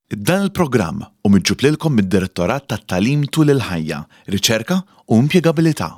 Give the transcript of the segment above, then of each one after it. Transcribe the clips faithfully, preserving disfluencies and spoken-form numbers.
Dan il-programm u miġġub lilkom mid-Direttorat tat-Tagħlim tul il-ħajja, Riċerka u Impjegabilità.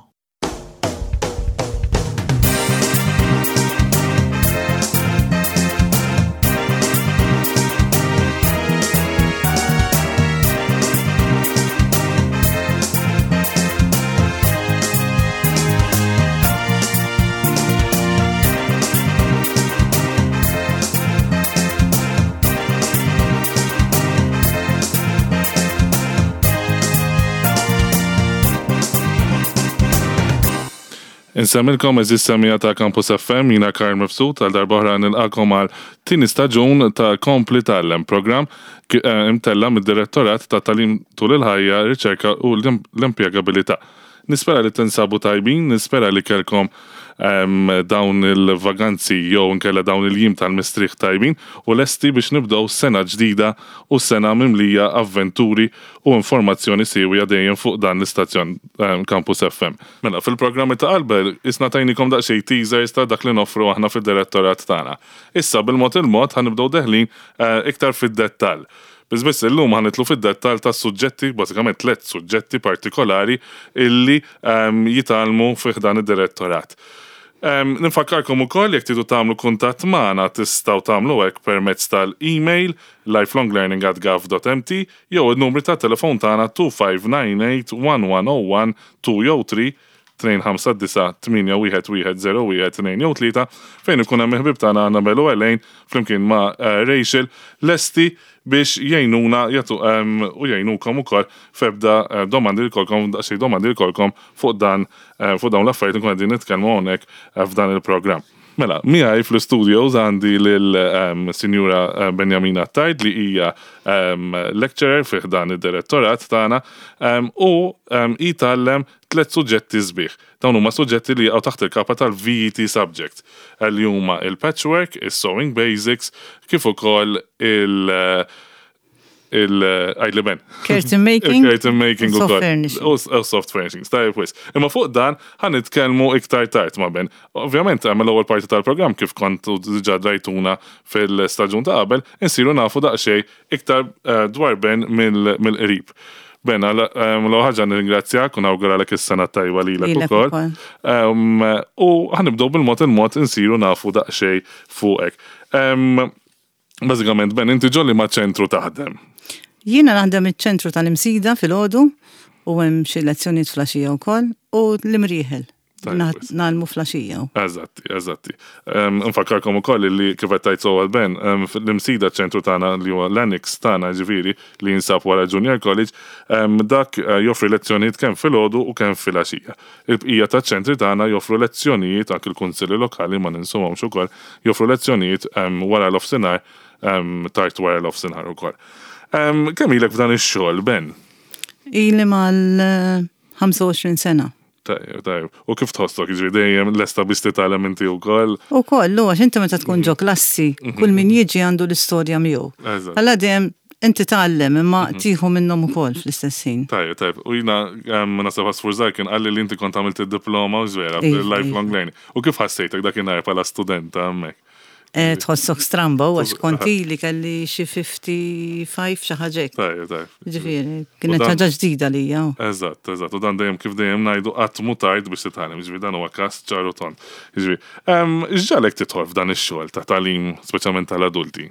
Insemmilkom eżis semija ta' Campus F M, jina Karl Mifsud, għal darbohra nilqakom għal tini staġun ta' Kompli Tallem, program imtella mid-Direttorat ta' Tagħlim tul il-ħajja, Riċerka u l-Impjegabilità. Nispera li tinsabu tajbin, nispera li kelkom um, dawn il-vaganzi jew nkella dawn il-jim tal-mistriħ tajbin u lesti biex nibdew sena ġdida u sena mimlija avventuri u informazzjoni siwija dejjem fuq dan l-istazzjon um, Campus F M. Mela fil-programmi ta' qalbel isna tajnikom daqsxejn teasers ta' dak li noffru aħna fid-direttorat tagħna. Issa bil-mod il-mod ħanibdew deħlin uh, iktar fid-dettall. Bizbiss illum ħanitlu fid-dettal ta' suġġetti, bażikament tliet suġġetti partikolari illi um, jitalmu fih dan id-direttorat. Um, Nifakkarkom ukoll jekk tridu tagħmlu kuntatt magħna tistgħu tagħmlu hekk permezz tal-email lifelonglearning at gov dot m t jew in-numri ta' telefon tagħna two five nine eight one one zero one two jew three tnejn ħamsa disa tminja wieħed wieħed zero wieħed tnejn jew tlieta fejn ikun hemm il-ħbib tagħna Annabel u Elaine flimkien ma' uh, Rachel lesti biex jgħinuna jagħtu um, u jgħinukom ukoll febda uh, domandi li kolkom xi domandi li kolkom fuq dan uh, fuq dawn l-affarijiet nkun qegħdin nitkellmu hawnhekk uh, f'dan il-programm. Mela, miegħi fl-studios għandi lil um, Sinjura uh, Benjamina Tajd li hija um, lecturer fih dan id-direttorat tagħna um, u um, jitgħallem tliet suġġetti sbieħ. Dawn huma suġġetti li jaqgħu taħt il-kapa tal-V E T subject li huma il-patchwork, is-sewing basics, kif ukoll il- uh, il-għajli ben. Curtain making. Curtain making u soft furnishing. U soft furnishing. Stajb wis. Imma fuq dan ħan nitkellmu iktar tard ma' ben. Ovvjament għamel l-ewwel parti tal-programm kif kontu diġà drajtuna fil-staġun ta' qabel, insiru nafu daqsxejn iktar uh, dwar ben mill-qrib. Ben, l-għu ħagġa nirringrazzjak u nawguralek is-sena tajba lilek ukoll. Um, u ħanibdew bil-mod il-mod insiru nafu daqsxejn fuqek. Um, Bażikament, Ben, inti ġolli ma' ċentru taħdem. Jiena naħdem iċ-ċentru tal-imsida fil-ħodu u hemm xi lezzjonijiet flaxija wkoll u l-imrieħel. Nagħmlu flaxija. Eżatti, eżatti. Nfakkarkom ukoll li kif qed tajt sewwa Ben, l-imsida ċentru tagħna li huwa l-annex tagħna ġifieri li jinsab wara Junior College, dak joffri lezzjonijiet kemm fil-ħodu u kemm fil-għaxija. Il-bqija taċ-ċentri tagħna joffru lezzjonijiet anke il-kunsilli lokali ma ninsewhomx ukoll joffru lezzjonijiet wara l-ofsinhar tard wara l-ofsinhar ukoll. Kemm ilek f'dan ix-xogħol, Ben? Ili mal-ħamsa u għoxrin sena. Tajjeb, tajjeb. U kif tħossok, ġifieri dejjem lesta biex titgħallem inti wkoll? Ukoll, għax inti meta tkun ġo klassi, kull min jiġi għandu l-istorja miegħu. Alla dejjem inti tgħallem imma tieħu minnhom ukoll fl-istess ħin. Tajjeb, tajjeb. U jiena nasab Sfurzar kien qalli li inti kont għamilt id-diploma u żvera fil-lifelong learning. U kif ħassejtek dakinhar bħala studenta hemmhekk? Tħossok stramba u għax konti li kelli xi fifty-five xi ħaġek. Tajjeb, tajjeb. Ġifieri, kienet ħaġa ġdida lija. Eżatt, eżatt. U dan dejjem kif dejjem ngħidu qatt mu tard biex titgħallem, ġifieri dan huwa każ ċaru tont. Ġifieri, x'ġalek tidħol f'dan ix-xogħol ta' tagħlim speċjalment tal-adulti?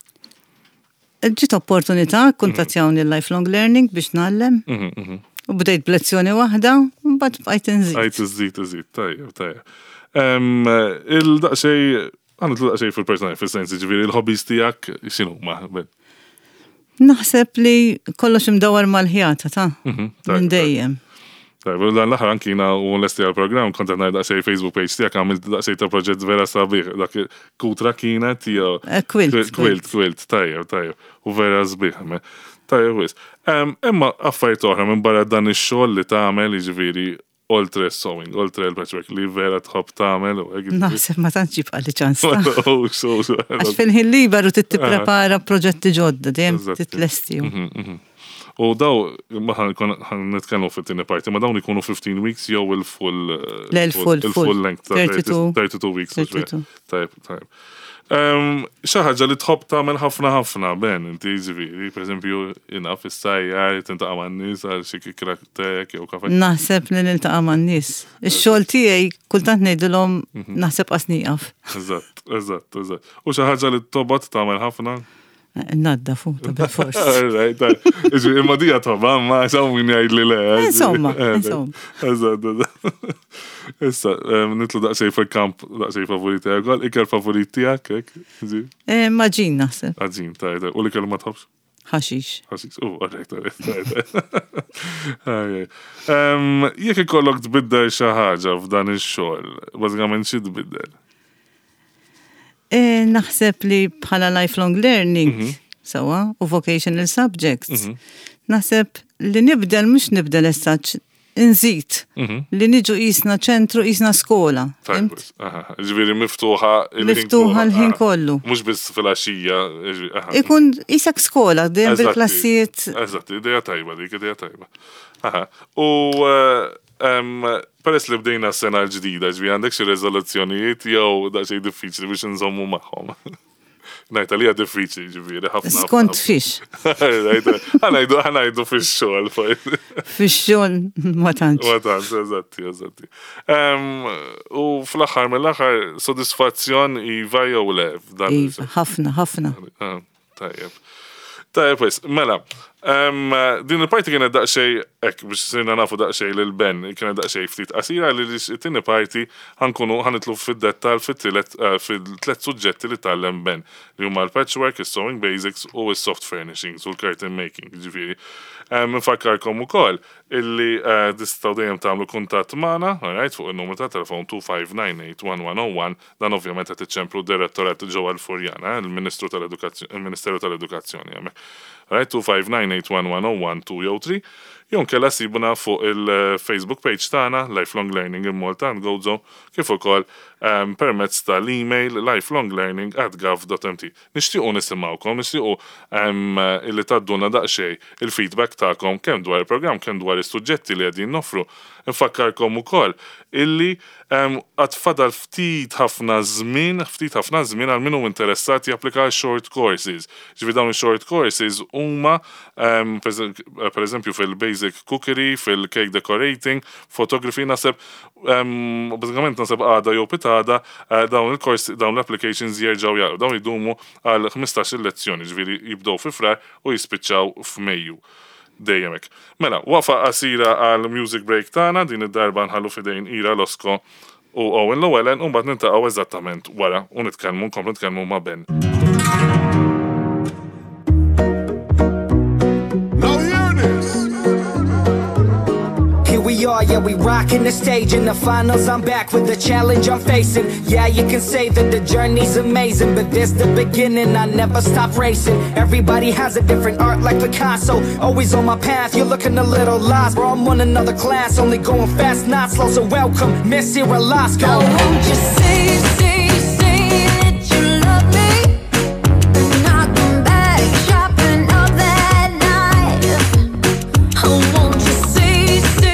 Ġiet opportunità kuntattjawni l-lifelong learning biex nagħllem. U bdejt b'lezzjoni waħda, mbagħad bqajt inżid. Bqajt iżid, iżid, tajjeb, tajjeb. Il-daqsxejn Għandu xej fil-personali, fil-sensi ġiviri, il-hobbies tijak, xinu ma? Naħseb li kollox imdawar mal-ħjata, ta' minn dejjem. Tajb, dan l-aħħar ankina u l-esti għal-program, kontet najda xej Facebook page tijak, għamil xej ta' proġett vera sabiħ, dak kutra kienet, jo. Quilt. Quilt, quilt, tajjeb, tajjeb, u vera sabiħ. Tajjeb, wis. Emma affajt oħra minn barra dan ix-xogħol li tagħmel ġiviri, oltre sewing, oltre l-patchwork li vera tħobb tagħmel u hekk. Naħseb ma tantx jibqa' li ċans. Għax fil-ħin liberu titprepara proġetti ġodda, dejjem titlesti. U daw, ħan nitkellmu fit-tieni parti, ma dawn ikunu fifteen weeks jew il-full il-full full length thirty-two weeks. thirty-two. Tajb, tajb. Xi ħaġa li tħobb tagħmel ħafna ħafna ben, inti ġifieri, pereżempju jiena fis-sajjar tintaqa' man-nies għal xi kikraktek jew kafe. Naħseb li niltaqa' man-nies. Ix-xogħol tiegħi kultant ngħidilhom naħseb qas nieqaf. Eżatt, eżatt, eżatt. U xi ħaġa li tobgħod tagħmel ħafna? Nadda fuq ta' bil-fors. Imma dija tobba, ma xaw min jgħid li le. Insomma, insomma. Eżatt, eżatt. Issa, nitlu daqsej fil-kamp, daqsej favoriti għal, ikel favoriti għak, ek? Maġin naħseb. Maġin, tajda. U li kellu ma tħobx? Ħaxix. Ħaxix, u, għarrejt, għarrejt. Jek ikollok tbiddel xi ħaġa f'dan ix-xogħol, bażikament xi tbiddel? Naħseb li bħala lifelong learning, sawa, u vocational subjects. Naħseb li nibdel mhux nibdel essaċ nżid li niġu jisna ċentru jisna skola. Ġviri miftuħa miftuħa l-ħin kollu. Mhux biss fil-għaxija. Ikun jisak skola, dejjem bil-klassijiet. Eżatt, ideja tajba dik, ideja tajba. U peress li bdejna s-sena l-ġdida, ġviri għandek xi riżoluzzjonijiet jew daqsxejn diffiċli biex nżommu magħhom. Najta li għad diffiċli ġiviri, ħafna. Skont fix. Għanajdu fix xol. Fix xol, ma tantx. Ma tantx, eżatti, eżatti. U fl-axar, mill-axar, sodisfazzjon iva jew le? Iva, ħafna, ħafna. Tajjeb. Tajjeb, wis, mela, din il-parti kienet daqxej, ek, biex sirna nafu daqxej l-ben, kienet daqxej ftit qasira li t-tini parti ħankunu ħanitlu fid-dettal fil-tlet suġġetti li tal-lem ben, li huma l-patchwork, il-sewing basics u il-soft furnishings u l-curtain making, ġifiri. Nfakkarkom ukoll illi tistaw dejjem tagħmlu kuntatt magħna, alright, fuq il-numru ta' telefon two five nine eight one one zero one, dan ovvjament qed iċċemplu direttorat ġewwa l-Furjana, il-Ministru tal-Edukazzjoni, il-Ministeru tal-Edukazzjoni hemmhekk. Alright, two five nine eight one one zero one two jew three, jew kella sibuna fuq il-Facebook page tagħna Lifelong Learning in Malta and Gozo, kif ukoll permezz tal-email lifelonglearning at gov dot m t. Nixtiequ nisimgħukom, nixtiequ illi tadduna daqsxejn il-feedback tagħkom kemm dwar il-programm, kemm dwar is-suġġetti li qegħdin noffru. Infakkarkom ukoll illi għad fadal ftit ħafna żmien, ftit ħafna żmien għal minnu interessat japplika short courses. Ġifi dawn short courses huma per eżempju fil-basic cookery, fil-cake decorating, photography, naseb bażikament naseb għada jew pitada dawn il-course, dawn l-applications jerġgħu jaqgħu, dawn jidumu għal ħmistax-il lezzjoni, ġifieri jibdew fi frar u jispiċċaw f'Mejju. Dejjemek. Mela, wafa qasira għal music break tagħna, din id-darba nħallu fidejn Ira Losko u Owen Llewellyn u mbagħad nintaqgħu eżattament wara u nitkellmu nkomplu nitkellmu ma' Ben. We are, yeah, we rockin' the stage in the finals. I'm back with the challenge I'm facing. Yeah, you can say that the journey's amazing, but this the beginning. I never stop racing. Everybody has a different art like Picasso. Always on my path, you're looking a little lost, bro. I'm on another class, only going fast, not slow. So welcome, Miss Ira Losko. Now won't you say, say, say that you love me? And I'll come back shopping all that night. Oh, won't you say, say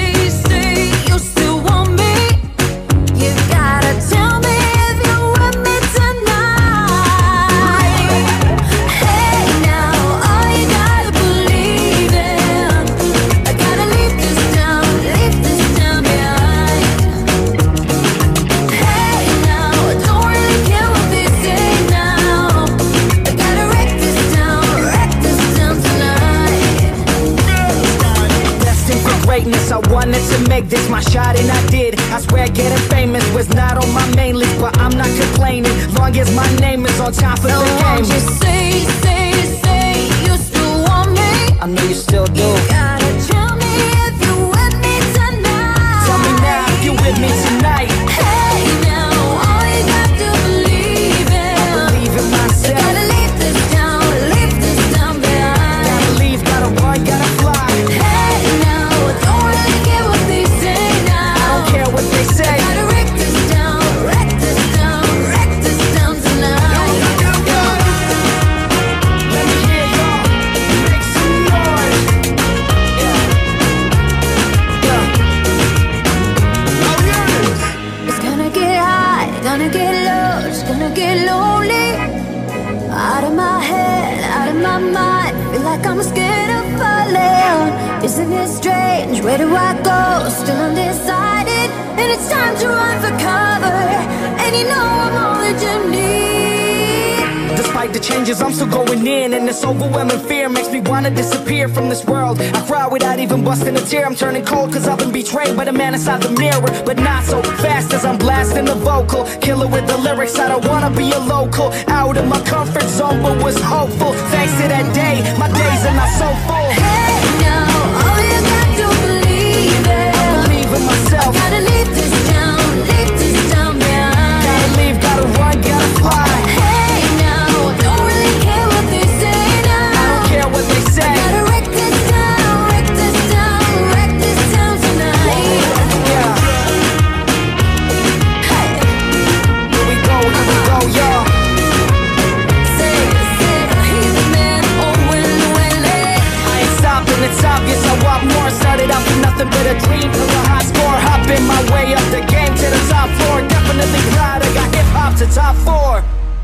I wanted to make this my shot and I did. I swear getting famous was not on my main list, but I'm not complaining, long as my name is on top of the game. Won't you say, say, say you still want me? I know you still do. You gotta tell me if you with me tonight. Tell me now if you with me tonight. Hey now, all you got to believe in. I believe in myself. You gotta leave this down, leave this down behind. Gotta leave, gotta run, gotta fly. Hey now, don't really care what they say now. I don't care what they say. I gotta wreck this down, wreck this down, wreck this down tonight. Yo, yo, yo, yo. Let me hear y'all make some noise. scared of falling. Isn't it strange? Where do I go? Still undecided, and it's time to run for cover. And you know I'm all that you need. Despite the changes, I'm still going in, and this overwhelming fear makes me wanna disappear from this world. I cry without even busting a tear. I'm turning cold cause I've been betrayed by the man inside the mirror, but not so fast as I'm blasting the vocal. Killer with the lyrics, I don't wanna be a local. Out of my comfort zone, but was hopeful. Thanks to that day, my days are not so full. Hey now, all you got to believe it. I believe in myself. I gotta leave this town, leave this town behind. Gotta leave, gotta run, gotta fly. Hey now, don't really care what they say now. I don't care what they say. Gotta wreck this town, wreck this town, wreck this town tonight. Yeah. Hey, Here we go, here we go, y'all. say, say, he's the man, oh, when, when, I ain't stopping, it's obvious I want more. Started out with nothing but a dream, took a high score, hopping my way up the game to the top floor. Definitely proud I got hip hop to top four.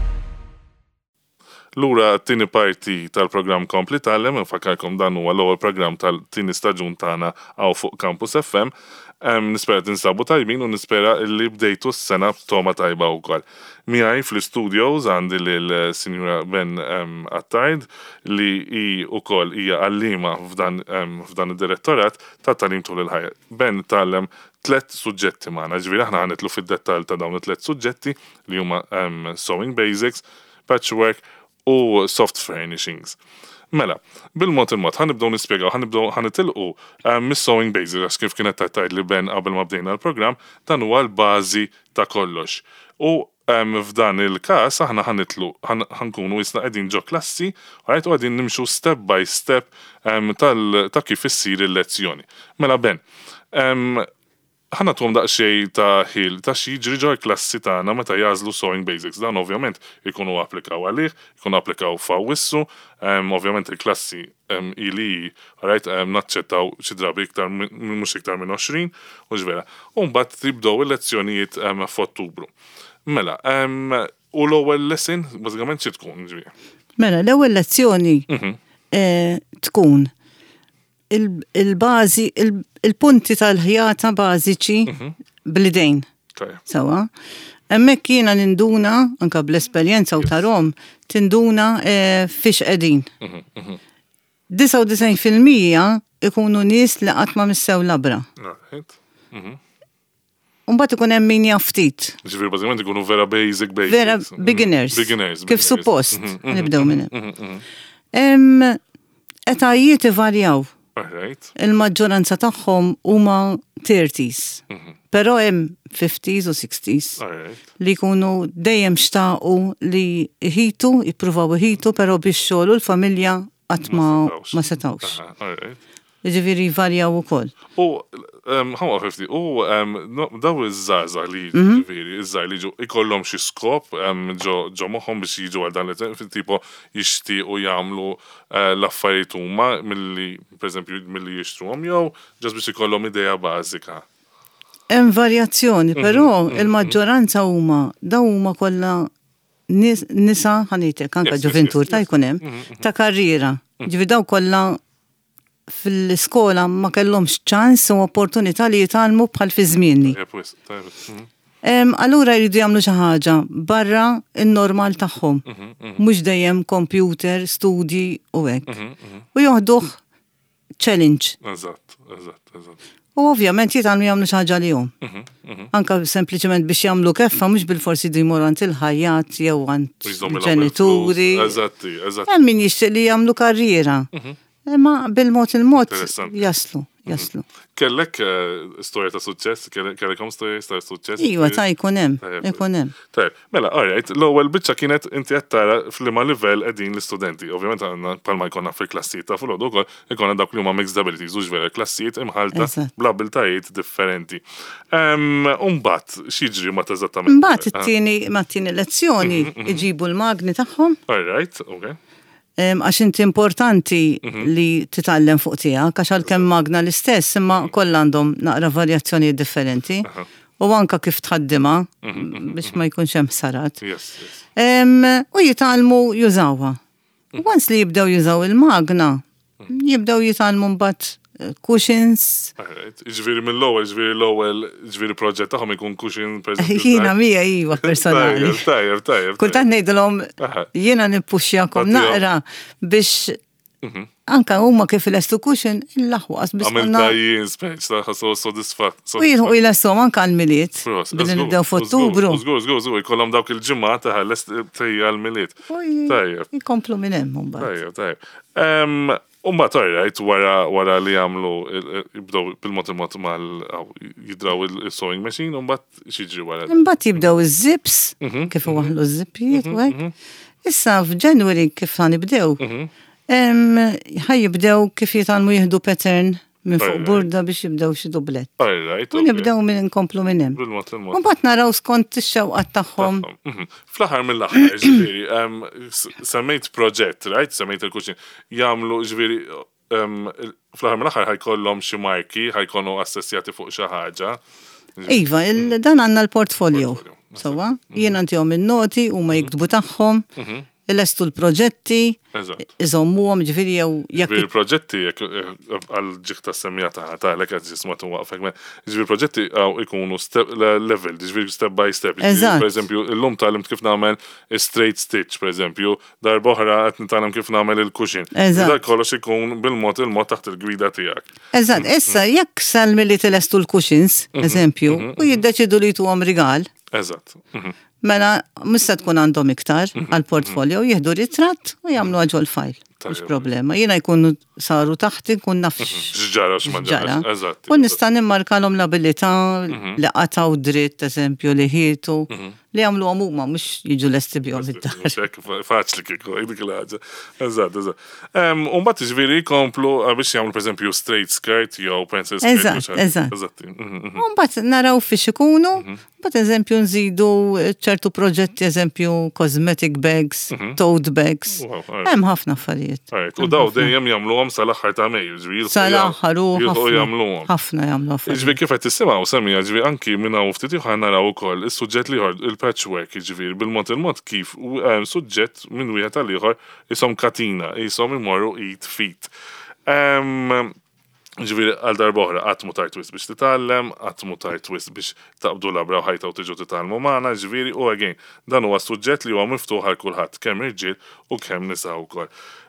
Lura t-tini parti tal-programm Kompli Tallem, infakarkom dan huwa l-ewwel programm tal-tini staġun tagħna għaw fuq Campus F M. Um, nispera tinsabu tajbin u nispera li bdejtu s-sena b'toma tajba wkoll. Miegħi fl-studios għandi lil-Sinjura Ben um, Attard li hi wkoll hija għallima f'dan um, f'dan id-direttorat ta' talim tul il-ħajja. Ben tallem tlet suġġetti magħna, ġifieri aħna ħanitlu fid-dettall ta' dawn it-tlet suġġetti li huma um, sewing basics, patchwork u soft furnishings. Mela, bil-mod il-mod, ħanibdow nispjegaw, ħanibdow ħanitilqu um, mis-sewing basics, għax kif kienet tajt li Ben qabel ma bdejna l-programm, dan huwa l-bażi ta' kollox. U um, f'dan il-każ aħna ħanitlu, ħankunu isna qegħdin ġo klassi, right, u qegħdin nimxu step by step um, tal ta' kif issir il-lezzjoni. Mela Ben, um, ħana tuħom daqxej ta' ħil ta' xieġri ġo klassi tagħna meta jażlu sewing basics. Dan ovvjament ikunu applikaw għalih, ikunu applikaw fawissu, um, ovvjament il-klassi um, ili right, um, naċċettaw xi drabi iktar mhux iktar minn għoxrin u ġvera. U mbagħad tibdew il-lezzjonijiet um, f'Ottubru. Mela, um, u l-ewwel lesson bażikament xi tkun ġifieri. Mela, l-ewwel lezzjoni eh, tkun il-bażi, il-punti tal-ħjata bażiċi bl-idejn. Sawa. Hemmhekk jiena ninduna, anke bl-esperjenza u tarhom, tinduna fiex qegħdin. disa u disgħin fil-mija ikunu nies li qatt ma missew labra. Mbagħad ikun hemm min jaf ftit. Ġifieri bażikament ikunu vera basic basics. Vera beginners. Beginners. Kif suppost. Nibdew minn hemm. Etajiet ivarjaw. Right. Il-maġġoranza tagħhom huma thirties. Però hemm fifties u sixties li jkunu dejjem xtaqu li jħitu, jippruvaw iħitu, però biex xogħol u l-familja qatt ma setawx. Jiġifieri jvarjaw ukoll. U ħawa fifty, u daw iż-żgħażagħ li ġifieri, iż-żgħar li ġu ikollhom xi skop ġo moħħhom biex jiġu għal dan tipo jixtiequ jagħmlu l-affarijiet huma milli pereżempju milli jixtruhom jew ġas biex ikollhom idea bażika. Hemm varjazzjoni, però il-maġġoranza huma daw huma kollha nisa ħanitek anke ġuventur ta' jkun hemm ta' karriera. Ġifieri daw kollha fil-iskola ma kellhomx ċans u opportunità li jitalmu bħal fi żmienni. Allura jridu jagħmlu xi ħaġa barra n-normal tagħhom. Mhux dejjem computer, studji u hekk. U joħduh challenge. Eżatt, eżatt, eżatt. U ovvjament jitalmu jagħmlu xi ħaġa lihom. Anke sempliċement biex jagħmlu keffa mhux bil-forsi jdu jmorru għand il-ħajjat jew għand ġenituri. Eżatti, eżatt. Hemm min jixtieq li jagħmlu karriera. Imma bil-mod il-mod jaslu, jaslu. Kellek storja ta' suċċess, kellekom storja ta' suċċess? Iwa, ta' jkun hemm, jkun hemm. Tajb, mela, all right, l-ewwel biċċa kienet inti qed tara f'liema livell qegħdin l-istudenti. Ovvjament għandna bħalma jkollna fil-klassijiet ta' filgħodu wkoll ikollna dawk li huma mixed abilities, u ġvera klassijiet imħalta bl-abiltajiet differenti. Mbagħad x'jiġri ma eżattament. Mbagħad it-tieni ma' tieni lezzjoni iġibu l-magni tagħhom. All right, okay. Għax inti importanti li titgħallem fuq tiegħek għax għalkemm magna l-istess imma kollha għandhom naqra varjazzjoni differenti u anke kif tħaddimha biex ma jkunx hemm sarat. U jitgħallmu jużawha. Once li jibdew jużaw il-magna jibdew jitalmu mbagħad cushions. Alright. Ġviri mill-ewwel, ġviri l-ewwel, ġviri proġett tagħhom ikun cushion preżempju. Jiena mija iva personali. Tajjeb, tajjeb, tajjeb. Kultant ngħidilhom jiena nippuxjakom naqra biex anka huma kif il-estu cushion il-laħwaqas biex Għamil tajjin speċ, taħħa so sodisfat. U jilħu il-essom anka l-miliet. Billi nibdew f'Ottubru. Żgur, żgur, żgur, jkollhom dawk il-ġimgħa taħħa l-est tejja l-miliet. Tajjeb. Jkomplu minn hemm mbagħad. Tajjeb, tajjeb. Umba torrajt wara wara li għamlu jibdow bil-mot il-mot mal jidraw il-sewing machine, umbat xieġri wara. Imbagħad jibdew iż-zips, kif waħlu z-zippijiet u hekk. Issa f'Ġanwari kif ħanibdew. Ħajjibdew kif jitalmu jieħdu pattern minn fuq burda biex jibdew xi dublet. U nibdew minn inkomplu minn hemm. Bil-mot il-mot. Mbagħad naraw skont ix-xewqat tagħhom. Fl-aħħar mill-aħħar, ġifieri, semmejt proġett, right? Semmejt il-kuxin. Jagħmlu ġifieri fl-aħħar mill-aħħar ħajkollhom xi marki, ħajkunu assessjati fuq xi ħaġa. Iva, dan għandna l-portfolio. Sewwa, jien għandihom in-noti huma jiktbu tagħhom. Il-estu l-proġetti, iżommuhom ġifieri jew jekk. Il-proġetti għal ġiħta semmija ta' għalek għad ġismatu waqfek. Ġifieri proġetti ikunu level, ġifieri step by step. Per eżempju, l-lum tal-limt kif nagħmel straight stitch, per eżempju, dar boħra qed nitgħallem kif nagħmel il-cushion. Dak kollox ikun bil-mod il-mod taħt il-gwida tiegħek. Eżatt, issa jekk salmilli tilestu l-cushions, eżempju, u jiddeċidu li tuhom rigal. Eżatt. Mela, mista tkun għandhom iktar għal-portfolio, jieħdu ritratt u jagħmlu għaġu l-fajl. Mhux problema. Jiena jkunu saru taħti kun naf x'ġara x'manġara. Eżatt. U nista' nimmarkalhom l-abilità li qataw dritt, eżempju, li ħietu, li jagħmluhom huma mhux jiġu lesti bihom id-dar. Faċli kieku, dik il-ħaġa. Eżatt, eżatt. U mbagħad jiġifieri jkomplu biex jagħmlu pereżempju straight skirt jew pencil skirt. Eżatt, eżatt. U mbagħad naraw fiex ikunu, mbagħad eżempju nżidu ċertu proġetti, eżempju cosmetic bags, tote bags. Hemm ħafna affarijiet. U daw dejjem jagħmluhom sal-aħħar ta' Mejju, ġifieri. Sal-aħħar u jagħmluhom. Ħafna jagħmlu affarijiet. Ġifieri kif qed tissimgħu semmija ġifieri anki minn hawn ftit ieħor naraw ukoll is-suġġett li il-patchwork ġifieri bil-mod il-mod kif hemm suġġett minn wieħed għal ieħor ishom katina, ishom imorru id fit. Ġifieri għal darb'oħra qatt mu tajt wisq biex titgħallem, qatt mu tajt wisq biex taqbdu labra u ħajta u tiġu titgħallmu magħna, ġifieri u again dan huwa suġġett li huwa miftuħ għal kulħadd, kemm irġiel u kemm nisa wkoll.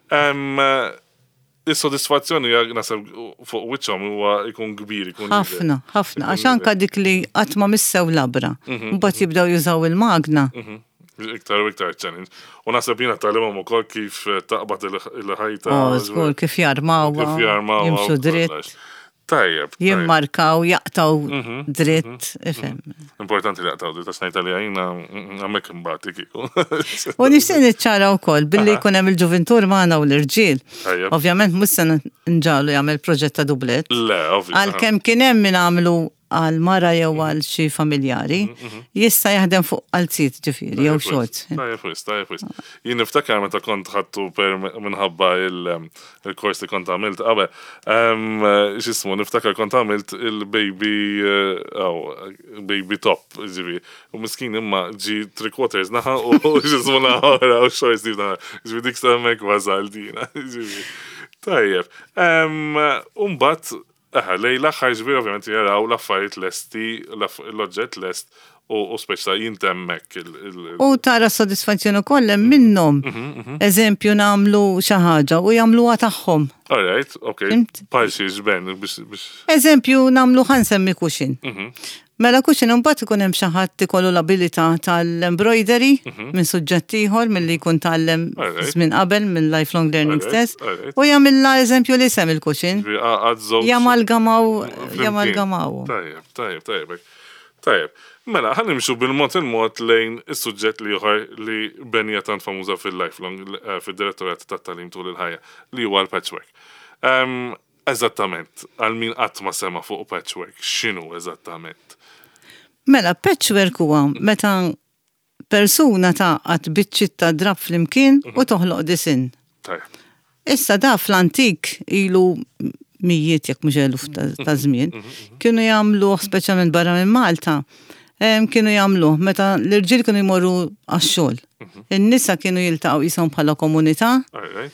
Is-sodisfazzjoni nasab fuq wiċċhom huwa jkun kbir, ikun ħafna, ħafna, għax anke dik li qatt ma missew labra, mbagħad jibdew jużaw il-magna. Iktar u iktar challenge. U nasab jiena tagħlimhom ukoll kif taqbad il-ħajta. Oh, żgur kif jarmawha, jimxu dritt. Tajjeb. Jimmarkaw, jaqtaw dritt, ifhem. Importanti li jaqtaw dritt, għax ngħid għalija hemmhekk imbagħad kieku. U nixtieq niċċara wkoll billi jkun hemm il-ġuventur magħna u l-irġiel. Ovvjament mhux se nġalu jagħmel proġett ta' dublet. Le, ovvjament. Għalkemm kien hemm min għamlu għal mara jew għal xi familjari, jista' jaħdem fuq qalziet ġifieri jew xogħol. Tajjeb wis, tajjeb wis. Jien niftakar meta kont ħadtu minħabba il-kors li kont għamilt qabel. X'ismu niftakar kont għamilt il-baby baby top ġifieri. U miskin imma ġi three quarters naħa u x'ismu naħa u xorts di naħa. Ġifieri dik semmek ważal dina. Tajjeb. U mbagħad Aha, lej l-axħar ġbir ovvijament jaraw l-affarijiet lesti, l-oġġett lest u speċta jintemmek. U tara soddisfazzjoni kollem minnom. Eżempju namlu xaħġa u jamluha tagħhom. All right, ok. Parxi ġben biex. Eżempju namlu ħansemmi kuxin. Mela kuxin imbagħad ikun hemm xi ħadd ikollu l-abilità tal-embroidery minn suġġett ieħor milli jkun tallem żmien qabel minn lifelong learning stess u jagħmilha eżempju li sem il-kuxin. Jamalgamaw jamalgamaw. Tajjeb, tajjeb, tajjeb. Tajjeb. Mela ħanimxu bil-mod il-mod lejn is-suġġett li ieħor li benja tant famuża fil-lifelong fid-direttorat tat-tagħlim tul il-ħajja li huwa l-patchwork. Eżattament, għal min qatt ma sema fuq patchwork, x'inhu eżattament? Mela, patchwork huwa meta persuna taqgħod biċċiet ta' drab flimkien u toħloq disin. Issa da fl-antik ilu mijiet jekk mhux eluf ta' żmien, kienu jagħmluh speċjalment barra minn Malta. Kienu jagħmluh meta l-irġiel kienu jmorru għax-xogħol. In-nisa kienu jiltaqgħu qishom bħala komunità.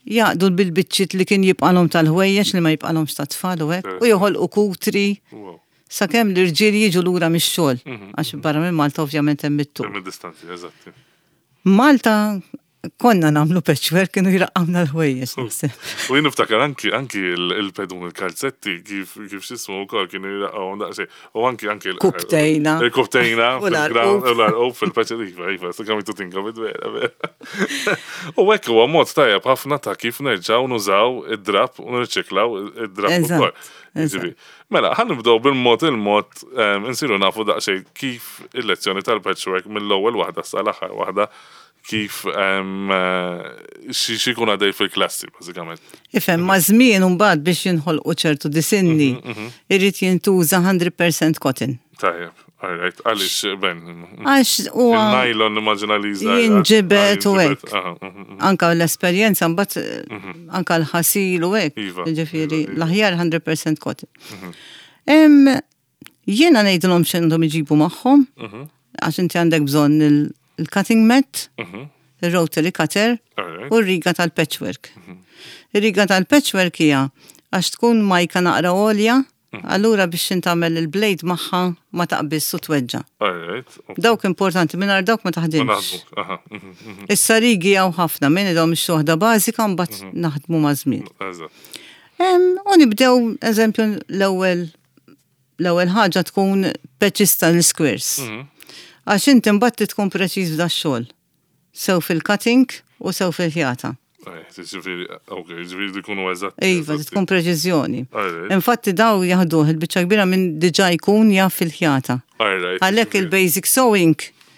jaqdu bil-biċċiet li kien jibqalhom tal-ħwejjeġ li ma jibqalhomx ta' tfal u hekk, u joħolqu kutri Wow. sakemm l-irġiel jiġu lura mix-xogħol. Għax barra minn Malta ovvjament hemm it-tul. Hemm id-distanzi, eżatti. Malta konna nagħmlu patchwork kienu jraqqamna l-ħwejjeġ. naħseb. U jien niftakar anki anki il- il-pedun il-kalzetti kif kif xismu wkoll kienu jraqgħu daqsxejn. U anki anki il- Kubtejna. Il-kubtejna U l-arquf. fil-ground u l-arquf fil-paċa iva, iva, sta kemm tinka bid-vera vera. U hekk huwa mod tajjeb ħafna ta' kif nerġgħu nużaw id-drab u nirċiklaw id-drab Eżatt, ukoll. eżatt. Jiġifieri, Mela, ħan nibdew bil-mod il-mod em, insiru nafu daqsxejn kif il-lezzjoni tal-patchwork mill-ewwel waħda sal-aħħar waħda kif em, eh, xi xi jkun għaddej fil-klassi, bażikament. Ifhem ma' żmien imbagħad biex jinħolqu ċertu disinni irid jintuża one hundred percent cotton. Tajjeb, all right, għaliex ben. Għax huwa Il-nylon immaġina li żgħar. jinġibet u jinġibet, hekk. aha, mhm, mhm. Anka l-esperjenza mbagħad anka l-ħasil u hekk. Iva. Ġifieri l-aħjar one hundred percent cotton. Em, Jiena ngħidulhom x'għandhom iġibu magħhom għax inti għandek bżonn il- il-cutting mat, il-rotary cutter All right. u r-riga tal-patchwork. Ir-riga tal-patchwork hija għax tkun majka naqra għolja, allura biex intamel il-blade magħha ma taqbiss u tweġġa. All right. okay. Dawk importanti, mingħajr dawk ma Ma taħdimx. naħdmu, aha, mhm, mhm. Issa rigi għaw ħafna minn idhom ix-xoħda bażika mbagħad naħdmu ma' żmien. Eżatt. Em, U nibdew eżempju l-ewwel l-ewwel ħaġa tkun patches tal-squares. Għax inti mbagħad tkun preċiż f'da x-xogħol. Sew fil-cutting u sew fil-ħjata. All right, ġifieri, okay, ġifieri li jkunu eżatt. Iva, tkun preċiżjoni. All right. Infatti daw jaħduh il-biċċa kbira minn diġà jkun jaf fil-ħjata. All right. Għalhekk ġifieri. il-basic sewing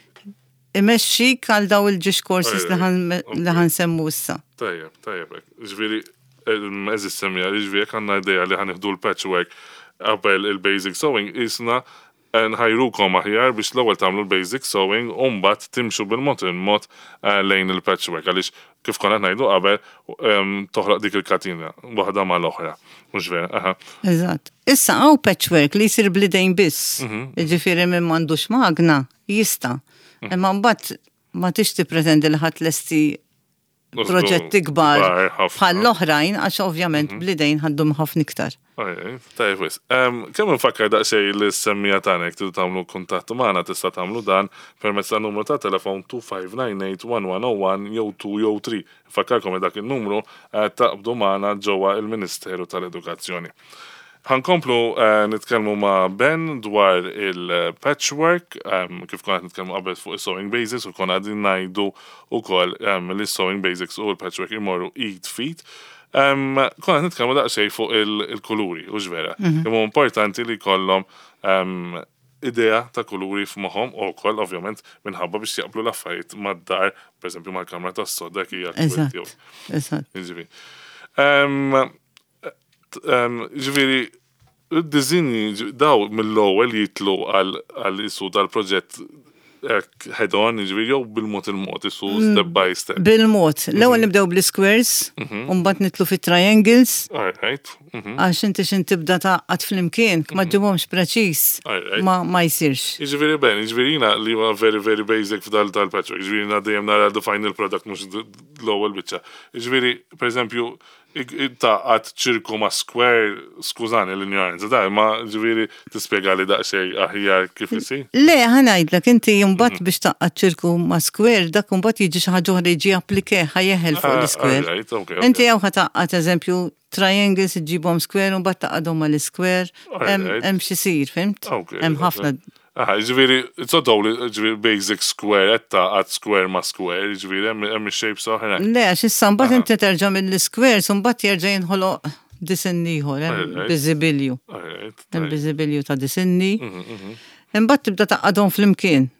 imexxik għal daw il-ġiex courses li ħan Okay. li ħansemmu issa. Tajjeb, tajjeb. Ġifieri, eżis semmija, ġifieri jekk għandna idea li ħanieħdu l-patchwork qabel il-basic sewing, isna nħajrukom aħjar biex l-ewwel tagħmlu l-basic sewing u mbagħad timxu bil-mod il-mod eh, lejn il-patchwork għaliex kif konna ngħidu qabel em, toħloq dik il-katina waħda mal-oħra. Mhux vera, aha. Eżatt. Issa għaw patchwork li jsir blidejn biss. Ġifieri minn m'għandux magna jista'. Imma mbagħad ma tix tippretendi li ħadd lesti proġetti kbar ħafna. bħall-oħrajn għax ovvjament blidejn ħaddum ħafna iktar. Ajaj, tajjeb wis. Em, Kemm infakkar daqsxejn li s-semmija tagħna jekk tridu tagħmlu kuntattu magħna tista' tagħmlu dan permezz ta' numru ta' telefon two five nine eight one one zero one jew two jew three. Fakkarkom dak il-numru eh, taqbdu magħna ġewwa il-Ministeru tal-Edukazzjoni. Ħankomplu eh, nitkellmu ma' Ben dwar il-patchwork, em, kif konna nitkellmu qabel fuq is-sewing basics u konna qegħdin ngħidu wkoll em, li s-sewing basics u l-patchwork imorru eat feet. Um, konna nitkellmu daqsxejn fuq il- il-kuluri, u ġvera. Imma importanti li kollhom um, idea ta' kuluri f'moħħom u wkoll ovvjament minħabba biex jaqblu l-affarijiet mad-dar, pereżempju mal-kamra tas-soda hija Eżatt. kwistjoni. Eżatt. Jiġifieri. Um, t- um, Ġifieri, id-diżinji ġi- daw mill-ewwel jitlu għal għal isu tal-proġett hekk head-on, jiġifieri jew bil-mod il-mod isu step by step. Bil-mod, l-ewwel nibdew bl-squares, u mbagħad nitlu fit-triangles, All right. Mhm. għax inti xin tibda taqqat fl-imkien, ma ġibhomx preċiż, Alright. ma ma jsirx. Iġveri ben, iġveri jina li ma very, very basic f'dal tal-patchwork, iġveri jina dejjem nara the final product mux l-ewwel biċċa. Iġveri, per eżempju, ta' għat ċirku ma' square, skużani l-ignoranza, da' ma ġveri tispiega li daqxej aħjar kif jisi? Le, ħanajdlek, inti jumbat biex taqqat ċirku ma' square, dak jumbat jiġi xi ħaġa oħra jiġi applike ħajjeħel fuq Ah, l-square. alright, okay, okay. Inti jew ħataqqat eżempju triangles iġibhom square u mbagħad taqqadhom mal-square, hemm Alright. hemm xi sir, fimt? Okay, Hemm okay. ħafna. Aha, ġveri, it's-sodaw li ġveri basic square, etta għat square ma' square, ġveri, hemm shapes oħra. Le, għax issa mbagħad inti terġa' mill-squares u mbagħad jerġa' jinħoloq disinni ieħor, hemm Alright. biżibilju. Alright, Hemm tajjeb. biżibilju ta' disinni. Imbagħad tibda taqqadhom flimkien.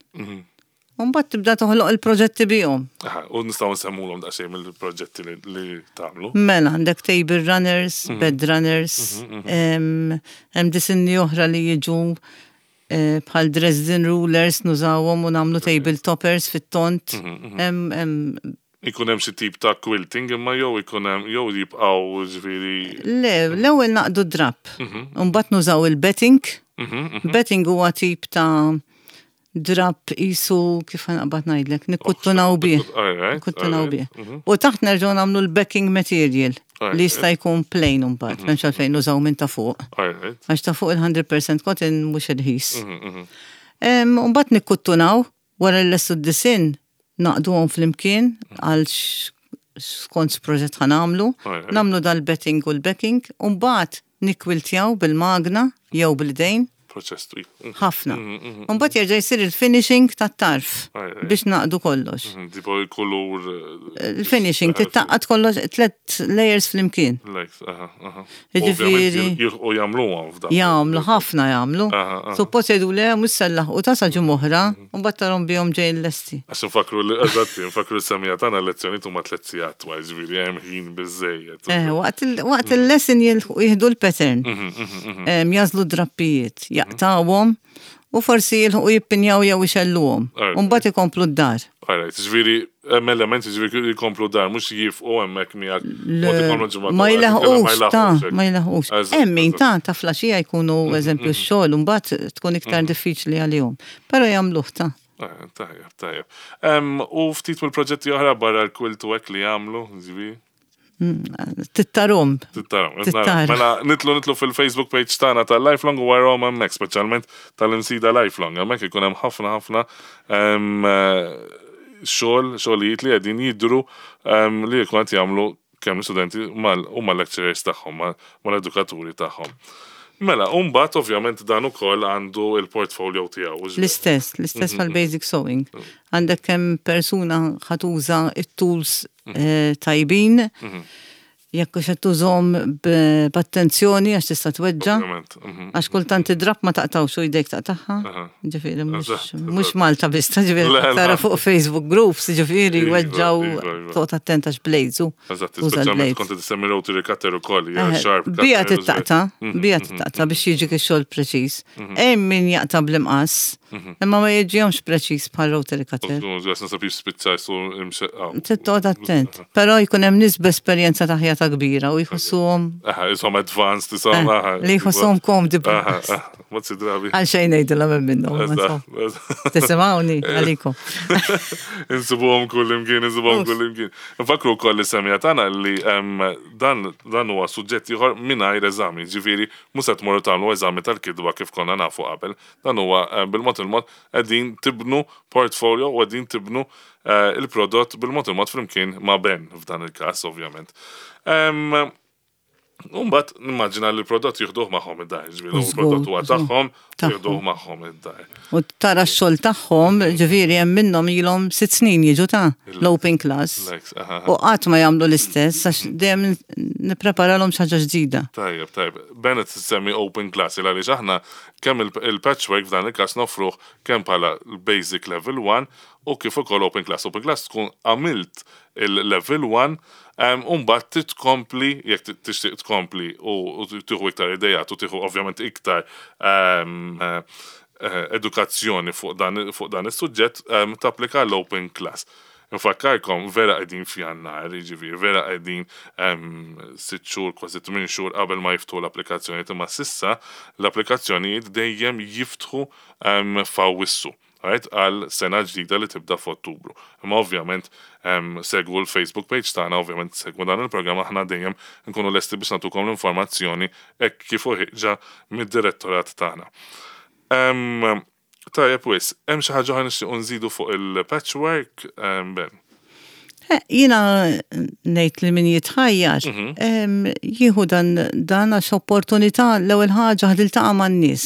U mbagħad tibda toħloq il-proġetti bihom. Aha, u nistaw nsemmulhom daqsxejn mill-proġetti li- li tagħmlu. Mela, għandek table runners, bed runners, em, hemm disinni oħra li jiġu eh, bħal Dresden rulers nużawhom u nagħmlu table toppers fit-tont. Hemm hemm Ikun hemm xi tip ta' quilting imma jew ikun hemm jew jibqgħu ġifieri. le, l-ewwel naqdu drab. U mbagħad nużaw il-betting. Betting huwa tip ta' drab isu kif ħanqbad ngħidlek, nikkuttunaw bih. Nikkuttunaw bih. U taħt nerġgħu nagħmlu l-backing material li jista' jkun plain imbagħad, m'hemmx għalfejn nużaw minn ta' fuq. Għax ta' fuq il-one hundred percent cotton mhux irħis. Mbagħad nikkuttunaw wara l-lessu d-disin naqduhom flimkien għal skont proġett ħanamlu, namlu dal-betting u l-backing, u mbagħad nikkwiltjaw bil-magna jew bil-dejn. Proċess twil. Ħafna. U mbagħad jerġa' jsir il-finishing tat-tarf biex naqdu kollox. Tipo l-kulur. Il-finishing tittaqqad kollox tliet layers flimkien. Jiġifieri. U jagħmluhom f'dan. Jagħmlu ħafna jagħmlu. Suppost jgħidu le mhux sellaħ u tasaġu moħra u mbagħad tarhom bihom ġejjin lesti. Għax infakru eżatt infakru s-semija tagħna lezzjonijiet huma tliet sigħat wara jiġifieri hemm ħin biżejjed. Eh, waqt il-lesson jieħdu l-pattern. Jażlu drappijiet. Jaqtawhom u forsi jilħu jippinjaw jew ixelluhom. U mbagħad ikomplu d-dar. Alright, ġifieri hemm elementi ġifieri jkomplu d-dar mhux jifqu hemmhekk miegħek. Ma jlaħqux ta' ma jlaħqux. Hemm min ta' ta' flaxija jkunu eżempju x-xogħol u mbagħad tkun iktar diffiċli għalihom. Però jagħmluh ta'. Tajjeb, tajjeb. U ftit mill-proġetti oħra barra l-quilt u hekk li jagħmlu, ġifieri. Tittarom. Tittarom. Mela nitlu nitlu fil-Facebook page tagħna tal-Lifelong u warahom hemmhekk speċjalment tal-insida Lifelong. Hemmhekk ikun hemm ħafna ħafna xogħol xogħlijiet li qegħdin jidhru li jkun qed jagħmlu kemm l-istudenti u mal-lecturers tagħhom, mal-edukaturi tagħhom. Mela, mbagħad ovvjament dan ukoll għandu il-portfolio tiegħu. L-istess, l-istess għal-basic sewing. Għandek hemm persuna ħatuża it-tools tajbin, jekk qed tużhom b'attenzjoni għax tista' tweġġa. Għax kultant id-drab ma taqtawx u jdejk taqtaħħa. Ġifieri mhux Malta biss, ġifieri tara fuq Facebook groups, ġifieri weġġaw toqgħod attent għax blejzu. Speċjalment kont tissemmi rotary cutter ukoll, sharp. Bija titaqta, bija titaqta biex jiġi x-xogħol preċiż. Hemm min jaqta bl-imqas, imma ma jiġihomx preċiż bħal rotary cutter. Tittoqgħod attent. Però jkun hemm nies b'esperjenza taħja ta' kbira u jħossuhom. Aha, ishom advanced, ishom aha. Li jħossuhom komdi b'aħħas. Ma tidrabi. Għal xejn ngħidilhom hemm minnhom. Tisimgħuni għalikom. Insibuhom kull imkien, insibuhom kull imkien. Nfakru wkoll is-semija tagħna li dan dan huwa suġġett ieħor mingħajr eżami, ġifieri mhux se tmorru tagħmlu eżami tal-kidba kif konna nafu qabel. Dan huwa bil-mod il-mod qegħdin tibnu portfolio u qegħdin tibnu il-prodott bil-mod il-mod flimkien ma' Ben f'dan il-każ ovvjament. Umbat, nimmaġina li l-prodott jieħduh magħhom id-dar, ġifieri l-prodott huwa tagħhom, jieħduh magħhom id-dar. U tara x-xogħol tagħhom, ġifieri hemm minnhom ilhom sitt snin jiġu ta' l-open class. U qatt ma jagħmlu l-istess għax dejjem nippreparalhom xi ħaġa ġdida. Tajjeb, tajjeb. Bennett tissemmi open class il għaliex aħna kemm il-patchwork f'dan il-każ nofruh kemm bħala basic level one u kif ukoll open class. Open class tkun għamilt il-level one Umbat titkompli, jek tixtieq tkompli u tieħu iktar idejat u tieħu ovvjament iktar edukazzjoni fuq dan is-suġġett tapplika l-open class. Infakkarkom vera qegħdin f'Jannar, jiġifieri vera qegħdin sitt xhur kważi tmien xhur qabel ma jiftħu l-applikazzjonijiet imma sissa l-applikazzjonijiet dejjem jiftħu f'Awwissu. Right, għal sena ġdida li tibda f'Ottubru. Imma ovvjament segwu l-Facebook page tagħna, ovvjament segwu dan il-programm aħna dejjem nkunu lesti biex nagħtukom l-informazzjoni hekk kif ħiġa mid-direttorat tagħna. Tajjeb wis, hemm xi ħaġa nixtieq nżidu fuq il-patchwork, Ben? Jiena ngħid li min jitħajjar jieħu dan dan għax opportunità l-ewwel ħaġa ħadiltaqa' man-nies.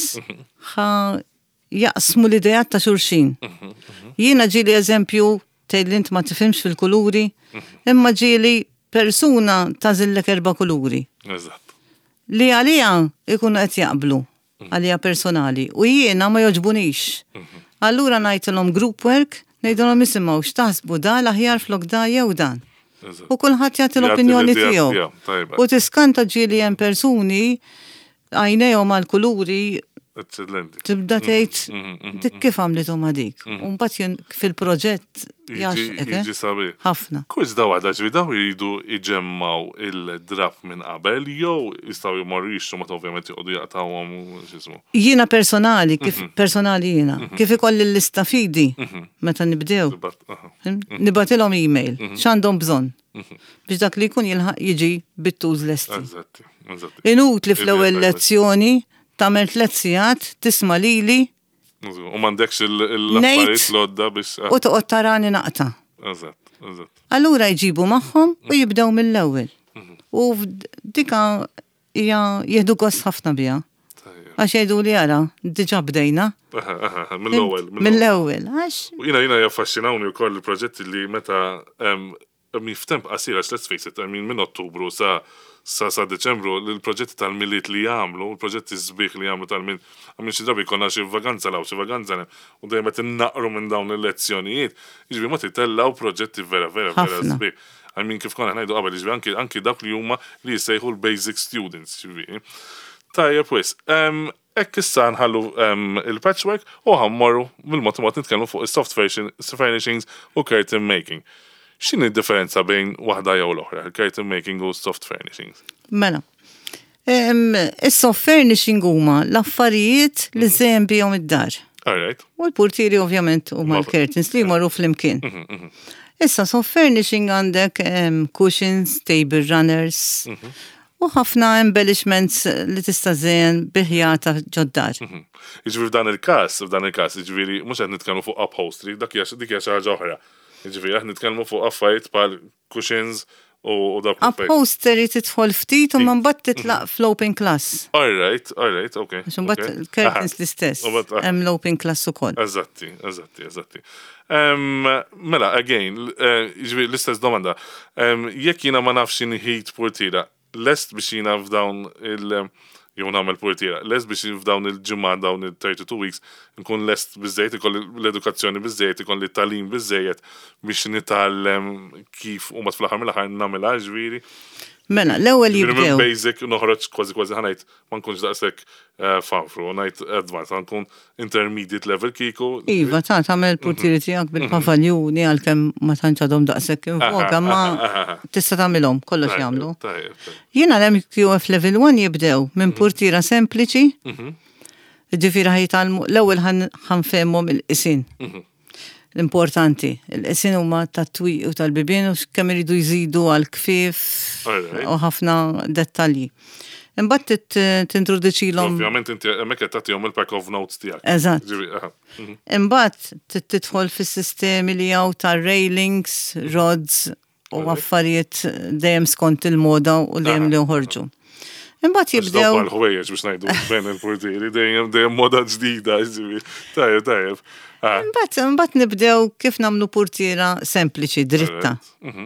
Jaqsmu l-idejat ta' xurxin. Jiena ġili eżempju tgħidli int ma tifhimx fil-kuluri, imma ġili persuna tażillek erba' kuluri. Eżatt. Li għalija ikunu qed jaqblu, għalija personali, u jiena ma joġbunix. Allura ngħidilhom group work, ngħidilhom isimgħu x'taħsbu da l-aħjar flok da jew dan. U kulħadd jagħti l-opinjoni tiegħu. U tiskanta ġili hemm persuni għajnejhom għall-kuluri Eccellenti. Tibda tgħid dik kif għamlitu ma dik. U mbagħad jien fil-proġett jaxqek. Jiġi sabi. Ħafna. Kwiz daw għadha ġvi daw jridu iġemmaw il-draft minn qabel, jew jistgħu jmorru jixtru ma ovvjament joqogħdu jaqtawhom u x'ismu. Jiena personali, kif personali jiena, kif ikolli l-lista fidi meta nibdew. Nibatilhom email, x'għandhom bżonn. Biex dak li jkun jilħaq jiġi bit-tuż lesti. Eżatti, eżatti. Inutli fl-ewwel lezzjoni tagħmel tliet sigħat tisma' lili U m'għandekx l-affarijiet lodda biex. u toqgħod tarani naqta. Eżatt, eżatt. Allura jġibu magħhom u jibdew mill-ewwel. U dika hija jieħdu gost ħafna biha. Għax jgħidu li jara, diġà bdejna. Mill-ewwel. Mill-ewwel. Għax Jiena jiena jaffaxxinawni wkoll il-proġetti li meta miftemp qasira, let's face it, I mean minn Ottubru sa sa sa Deċembru l-proġetti tal-miliet li jagħmlu, l-proġetti sbieħ li jagħmlu tal-min, għamil xi drabi jkollna xi vaganza law, xi vaganza u dejjem qed innaqru minn dawn il-lezzjonijiet, jiġri ma titellaw proġetti vera vera vera sbieħ. I mean kif konna ngħidu qabel, jiġri anki anki dak li huma li jsejħu l-basic students, jiġri. Tajjeb wis, hekk issa nħallu il-patchwork u ħammorru mill-mod mod nitkellmu fuq is-soft furnishings u curtain making. X'inhi d-differenza bejn waħda jew l-oħra, curtain making u soft furnishings? Mela. Is-soft furnishing huma l-affarijiet li żejjem bihom id-dar. All right. U l-portieri ovvjament huma l-curtains li jmorru flimkien. Issa soft furnishing għandek cushions, table runners u ħafna embellishments li tista' żejjen biħjata ġoddar. Jiġifieri f'dan il-każ, f'dan il-każ, jiġifieri mhux qed nitkellmu fuq upholstery, dak hija dik hija xi ħaġa oħra. Jiġifieri aħna nitkellmu fuq affarijiet bħal cushions u dak upholstery tidħol ftit u mbagħad titlaq fl-open class. All right, all right, okay. Għax imbagħad il-curtains l-istess. Hemm l-open class ukoll. Eżatti, eżatti, eżatti. Mela, again, jiġifieri l-istess domanda. Jekk jiena ma nafx inħid portiera, lest biex jiena f'dawn il- jew nagħmel portiera, lest biex f'dawn il-ġimgħa dawn il-thirty-two weeks nkun lest biżejjed ikolli l-edukazzjoni biżejjed ikolli tagħlim biżejjed biex nitgħallem kif u mbagħad fl-aħħar mill-aħħar nagħmilha ġifieri. Mela, l-ewwel jibdew. Basic noħroġ kważi kważi ħanajt ma nkunx daqshekk fanfru, ngħid advanced, nkun intermediate level kieku. Iva, ta' tagħmel portieri tiegħek bil-pavaljuni għalkemm ma tantx għadhom daqshekk infoka, ma tista' tagħmilhom kollox jagħmlu. Jiena l-M Q F level one jibdew minn portiera sempliċi. Ġifieri ħajtalmu l-ewwel ħanfehmhom il-qisin. L-importanti, il-qisin huma tat-twieq u tal-bibien u kemm iridu jżidu għall-kfief u ħafna dettalji. Imbagħad tintroduċilhom. Ovvjament inti hemmhekk qed tagħtihom il-pack of notes tiegħek. Eżatt. Imbagħad tidħol fis-sistemi li hawn tar-railings, rods u affarijiet dejjem skont il-moda u dejjem li joħorġu. Imbagħad jibdew. Għal ħwejjeġ biex ngħidu bejn il-portieri dejjem dejjem moda ġdida, ġifieri. Tajjeb, tajjeb. Imbagħad imbagħad nibdew kif nagħmlu portiera sempliċi, dritta.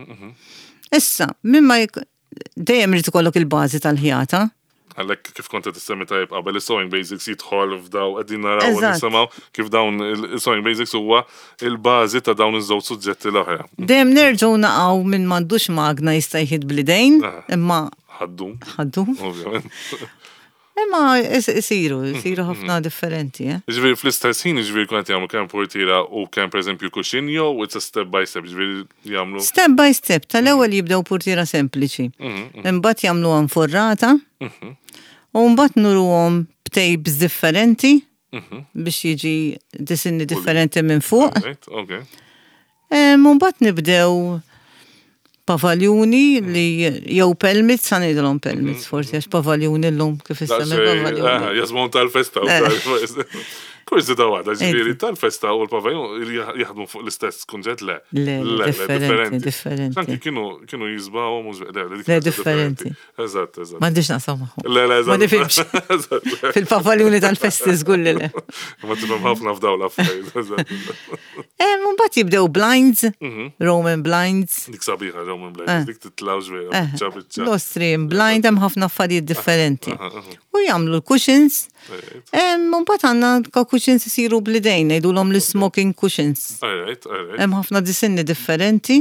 Issa, mimma dejjem irid ikollok il-bażi tal-ħjata. Għalhekk kif kont qed tissemmi tajjeb qabel is-sewing basics jidħol f'daw qegħdin naraw u nisimgħu kif dawn il-sewing basics huwa il-bażi ta' dawn iż-żewġ suġġetti l-oħra. Dejjem nerġgħu naqgħu minn m'għandux magna jista' jħid bl-idejn, imma ħaddum. Ħaddum. Ovvjament. Imma isiru, isiru ħafna differenti, eh? Ġifieri fl-istess ħin ġifieri kun qed jagħmlu kemm portiera u kemm pereżempju cushion jew it's a step by step, ġifieri jagħmlu. Step by step, tal-ewwel jibdew portiera sempliċi. Imbagħad jagħmluhom forrata. U mbagħad nuruhom b'tejbs differenti biex jiġi disinni differenti minn fuq. Okay. U mbagħad nibdew pavaljuni li jew pelmits, ħanejdilhom pelmits, forsi għax pavaljuni l-lum kif issemmi pavaljuni. Jasmon tal-festa. Kursi ta' għada, ġifieri tal-festa u l-pavaljun jaħdmu fuq l-istess kunġett le. Le, differenti, differenti. Anki kienu jizbaw mhux le differenti. Eżatt, eżatt. M'għandix naqsam magħhom. Le, le, eżatt. Ma nifhimx. Fil-pavaljuni tal-festi żgur li le. Ma tifhem ħafna f'daw l-affarijiet. Mbagħad jibdew blinds, Roman blinds. Dik sabiħa Roman blinds, dik titlawx vera. L-Austrian blind hemm ħafna affarijiet differenti. U jagħmlu l-cushions. Mbagħad għandna cushions isiru bl-idejn, ngħidulhom l-smoking cushions. Hemm ħafna disinni differenti.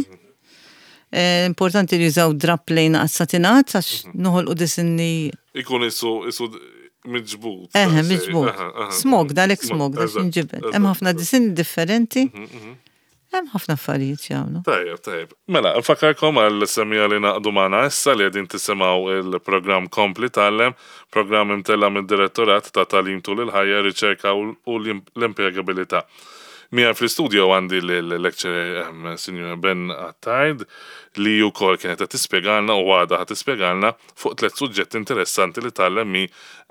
Importanti li jużaw drap lejn għas-satinat għax noħolqu disinni. Ikun isu isu miġbut. Eħe, miġbut. Smog, dalek smog, da xinġibet. Hemm ħafna disin differenti. Hemm ħafna affarijiet jagħmlu. Tajjeb, tajjeb. Mela, nfakkarkom għall-semija li naqdu magħna issa li qegħdin tisimgħu il-programm Kompli Tallem, programm imtella mid-Direttorat ta' Talim tul il-ħajja, riċerka u l-impjegabilità. Mija fl-istudio għandi l-lecturer Sinjura Ben Attard li wkoll kienet qed tispjegalna u għadha ħad tispjegalna fuq tliet suġġetti interessanti li tallem mi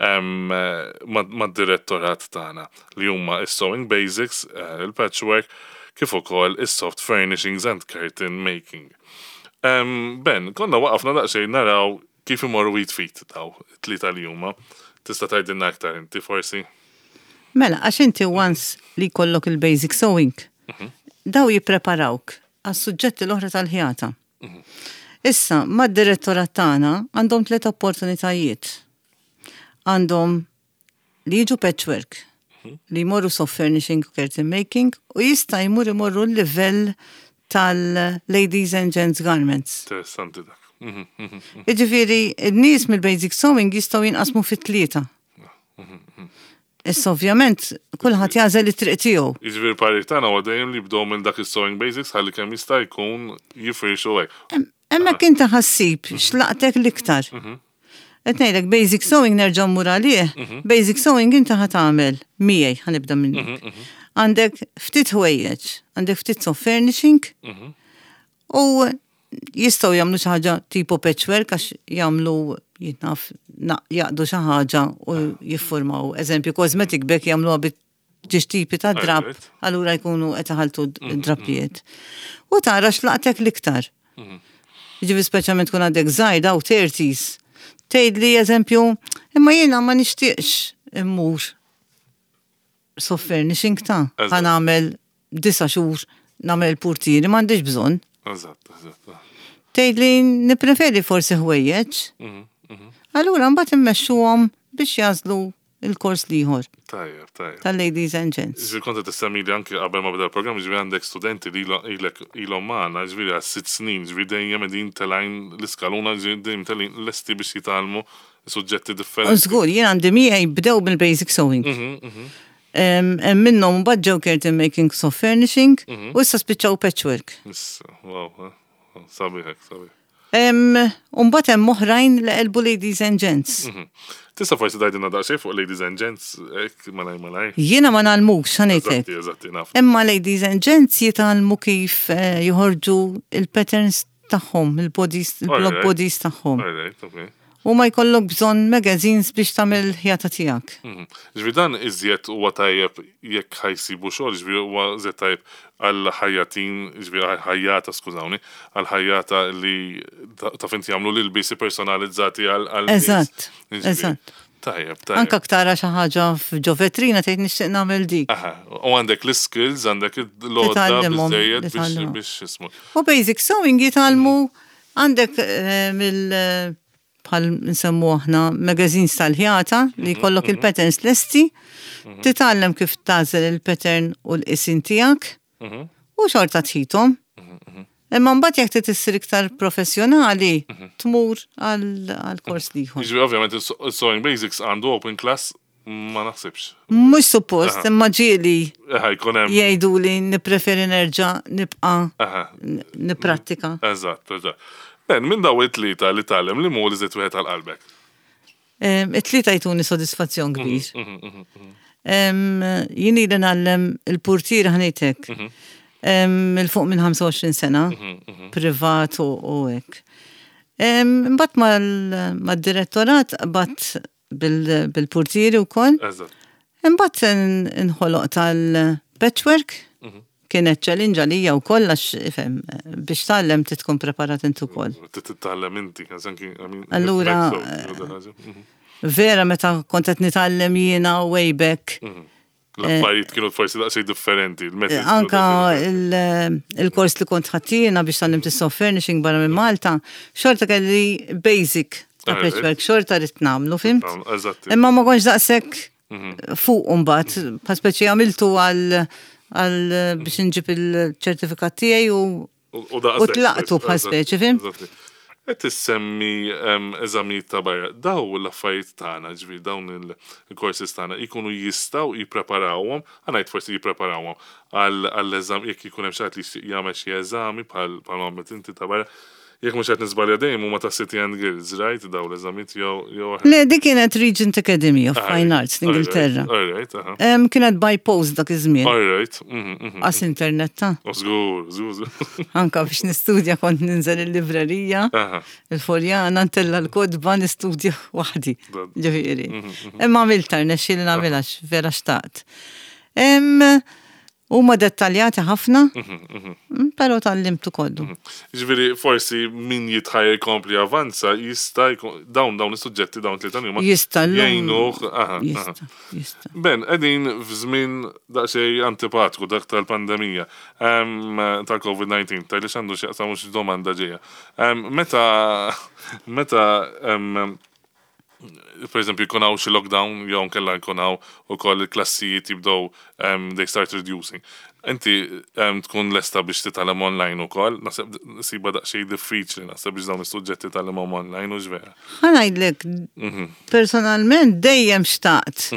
mad-direttorat tagħna li huma is-sewing basics, il-patchwork, kif ukoll is-soft furnishings and curtain making. Ben, konna waqafna daqsxejn naraw kif imorru jitfit daw tlieta li huma. Tista' tgħidilna aktar inti forsi? Mela, għax inti once li kollok il-basic sewing, daw jippreparawk għas-suġġetti l-oħra tal-ħjata. Issa, mad-direttorat tagħna għandhom tliet opportunitajiet. Għandhom li jiġu patchwork, li jmorru soft furnishing u curtain making, u jista' jmur imorru l-livell tal-ladies and gents garments. Interessanti dak. Jiġifieri, n-nies mill-basic sewing jistgħu jinqasmu fit-tlieta. Issa ovvjament kulħadd jażel it-triq tiegħu. Jiġifieri parir tagħna huwa dejjem li jibdew minn dak is-sewing basics ħalli kemm jista' jkun jifrixu hekk. Hemmhekk inti ħassib x'laqtek l-iktar. Qed ngħidlek basic sewing nerġa' mmur għalih, basic sewing inti ħad tagħmel miegħi ħanibda minnek. Għandek ftit ħwejjeġ, għandek ftit soft furnishing u jistgħu jagħmlu xi ħaġa tipo patchwork għax jagħmlu jitnaf jaqdu xi ħaġa u jiffurmaw. Eżempju, cosmetic bek jagħmluha biex tipi ta' drab, allura jkunu qed iħalltu drabbijiet. U tara x'laqtek l-iktar. Jiġifieri speċjalment tkun għandek żgħira u thirties. Tgħidli eżempju, imma jiena ma nixtieqx immur soft furnishing ta' ħa nagħmel disa' xhur nagħmel purtieri m'għandix bżonn. Eżatt, eżatt. Tgħidli nippreferi forsi ħwejjeġ. Allura mbagħad immexxuhom biex jażlu il-kors liħor. Tajjeb, tajjeb. Tal-ladies and gents. Ġifieri kont qed tissemmili anke qabel ma beda l-programm, ġifieri għandek studenti li ilhom magħna, ġifieri għal sitt snin, ġifieri dejjem qegħdin telgħin l-iskaluna, dejjem telgħin lesti biex jitgħallmu suġġetti differenti. Żgur, jien għandi miegħi bdew bil-basic sewing. Hemm minnhom mbagħad ġew curtain making soft furnishing u issa spiċċaw patchwork. Issa, wow, sabiħek, sabiħek. Mbagħad hemm oħrajn li qelbu ladies and gents. Tista' forsi tgħidilna daqsxejn fuq ladies and gents hekk malaj malaj. Jiena ma nagħlmux ħanejtek. Eżatti, eżatti naf. Imma ladies and gents jitgħallmu kif joħorġu il-patterns tagħhom, il-bodies, il-block bodies tagħhom. Alright, okay. U ma jkollok bżonn magazines biex tagħmel ħjata tiegħek. Ġifieri dan iżjed huwa tajjeb jekk ħajsibu xogħol, ġifieri huwa żjed tajjeb għal ħajjatin, ġifieri ħajjata skużawni, għal ħajjata li ta' finti jagħmlu l-ilbisi personalizzati għal Eżatt, eżatt. Tajjeb, tajjeb. Anke ktara xi ħaġa f'ġo vetrina tgħid nixtieq nagħmel dik. Aha, u għandek l-skills, għandek il-lodda biżejjed biex ismu. U basic sewing jitgħallmu għandek mill bħal nsemmu aħna magazines tal-ħjata li jkollok il-patterns lesti, titgħallem kif tażel il-pattern u l-qisin tiegħek u xorta tħitom. Imma mbagħad jekk trid issir iktar professjonali tmur għall-kors liħor. Jiġri ovvjament is-sewing basics għandu open class ma naħsibx. Mhux suppost, imma ġieli jgħiduli nippreferi nerġa' nibqa' nipprattika. Eżatt, eżatt. Ben, minn daw it-tlieta li tgħallem li mhu li żied wieħed għal-qalbek? It-tlieta jtuni sodisfazzjon kbir. Jien ili nagħllem il-purtier ħanejtek. Il-fuq minn ħamsa u għoxrin sena, privat u hekk. Imbagħad mad-direttorat qabadt bil-purtieri wkoll. Imbagħad inħoloq tal-patchwork. Kienet challenge għalija wkoll għax biex tgħallem titkun preparat inti wkoll. Titgħallem inti, anki allura vera meta kont qed nitgħallem jiena way back. L-affarijiet kienu forsi daqsxejn differenti. Anka il-kors li kont ħaddina biex tgħallimt is-soft furnishing barra minn Malta, xorta kelli basic ta' patchwork, xorta rid nagħmlu fimt. Imma ma kontx daqshekk fuq imbagħad, pa speċi għamiltu għal għal biex nġib il-ċertifikat tiegħi u tlaqtu bħal speċi, fim? qed tissemmi eżamijiet ta' barra. Daw l-affarijiet tagħna, ġifieri dawn il-courses tagħna jkunu jistgħu jippreparawhom, ngħid forsi jippreparawhom għall-eżam jekk ikun hemm xi ħadd li jagħmel xi eżami bħal bħal għamilt inti ta' barra. Jekk mhux qed nisbalja dejjem huma ta' City and Guilds, right? Daw l-eżamijiet jew jew Le, dik kienet Regent Academy of Fine Arts l-Ingilterra. All right, aha. Em, Kienet by post dak iż-żmien. All right. mhm, mhm. Għas internet ta' Żgur, żgur, żgur. anka biex nistudja kont ninżel il-librerija, Aha. il-Forjana ntella l-kodba nistudja waħdi. Da- Ġifieri. Imma għamilta rnexxieli nagħmilha vera xtaqt. Em, Huma dettaljati ħafna, mm, però tallimtu kollu. Ġifieri forsi min jitħajja jkompli avanza jista' jkun dawn dawn is-suġġetti dawn tlieta huma Jista' llum- jgħinuh. Aha, aha. Jista, jista. Ben, qegħdin f'żmien daqsxejn antipatiku dak tal-pandemija em, tal-COVID nineteen, tal-li x'għandu x'jaqsam mhux domanda ġejja. Em, Meta meta em, per eżempju jkun hawn xi lockdown jew kellha jkun hawn ukoll il-klassijiet jibdew em, they start reducing. Inti em, tkun lesta biex titgħallem online ukoll, naħseb siba daqsxejn diffiċli naħseb biex dawn is-suġġetti tagħlemhom online u ġvera. Ħanajdlek, personalment dejjem xtaqt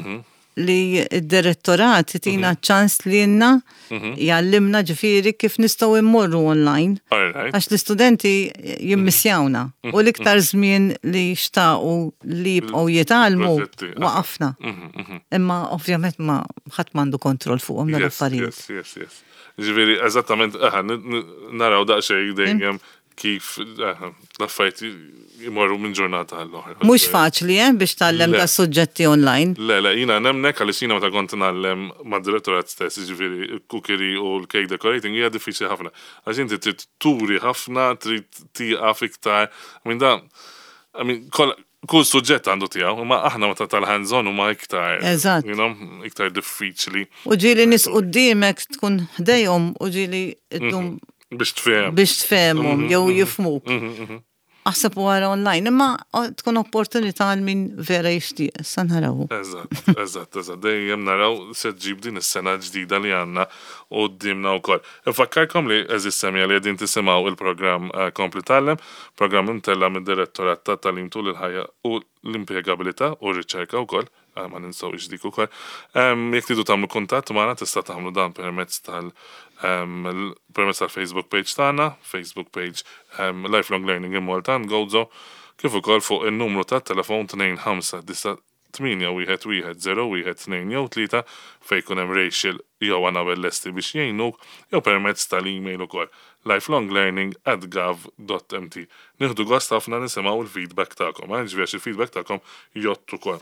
li id-direttorat tina ċans li jenna jallimna ġifiri kif nistaw immorru online. All right. Għax l-istudenti jimmissjawna. U l-iktar żmien li xtaqu li jibqgħu jitalmu Proġetti, aha. waqafna. Imma ovvjament ma ħadd m'għandu kontroll fuqhom Yes, dal-affarijiet. yes, yes, yes. Ġifieri eżattament, aha, n- n- naraw daqsxejn dejjem kif aha, l-affarijiet jmorru minn ġurnata għall-oħra. Mhux faċli eh biex tallem Le. ta' suġġetti online. Le, le, jina nemnek għalix jina meta kont nallem ma' direttorat stess, ġifiri, cookery u l-cake decorating, hija diffiċli ħafna. Għax inti trid turi ħafna, trid tieqaf iktar. I mean, da, I mean, kol- kull suġġett għandu tiegħu, ma aħna meta tal-hands-on huma iktar. Eżatt. You know, iktar diffiċli U ġili nis qudiemek tkun ħdejhom u ġili ddum biex tfhem. biex tfehmhom jew jifmuk. Aħseb wara online, imma tkun opportunità għal min vera jixtieq, sa naraw. Eżatt, eżatt, eżatt. Dejjem naraw se ġib din is-sena ġdida li għandna qudiemna wkoll. Infakkarkom li eżis semja li qegħdin tisimgħu il-programm eh, Kompli Tallem, programm imtella mid-Direttorat ta' Talim tul il-ħajja u l-impjegabilità u r-riċerka wkoll, eh, ma ninsawx dik ukoll. Em, Jekk tridu tagħmlu kuntatt magħna tista' tagħmlu dan permezz tal- em, l- permezz tal-Facebook page tagħna, Facebook page em, Lifelong Learning in Malta, Gozo, kif ukoll fuq in-numru tat telefon tnejn ħamsa disa tminja wieħed wieħed zero wieħed tnejn jew tlieta fejn jkun hemm Rachel jew Annabel lesti biex jgħinuk jew permezz tal-email ukoll lifelonglearning at gov dot m t. Nieħdu gost ħafna nisimgħu il-feedback tagħkom, eh, ġifieri il-feedback tagħkom jott ukoll.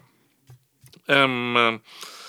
Em,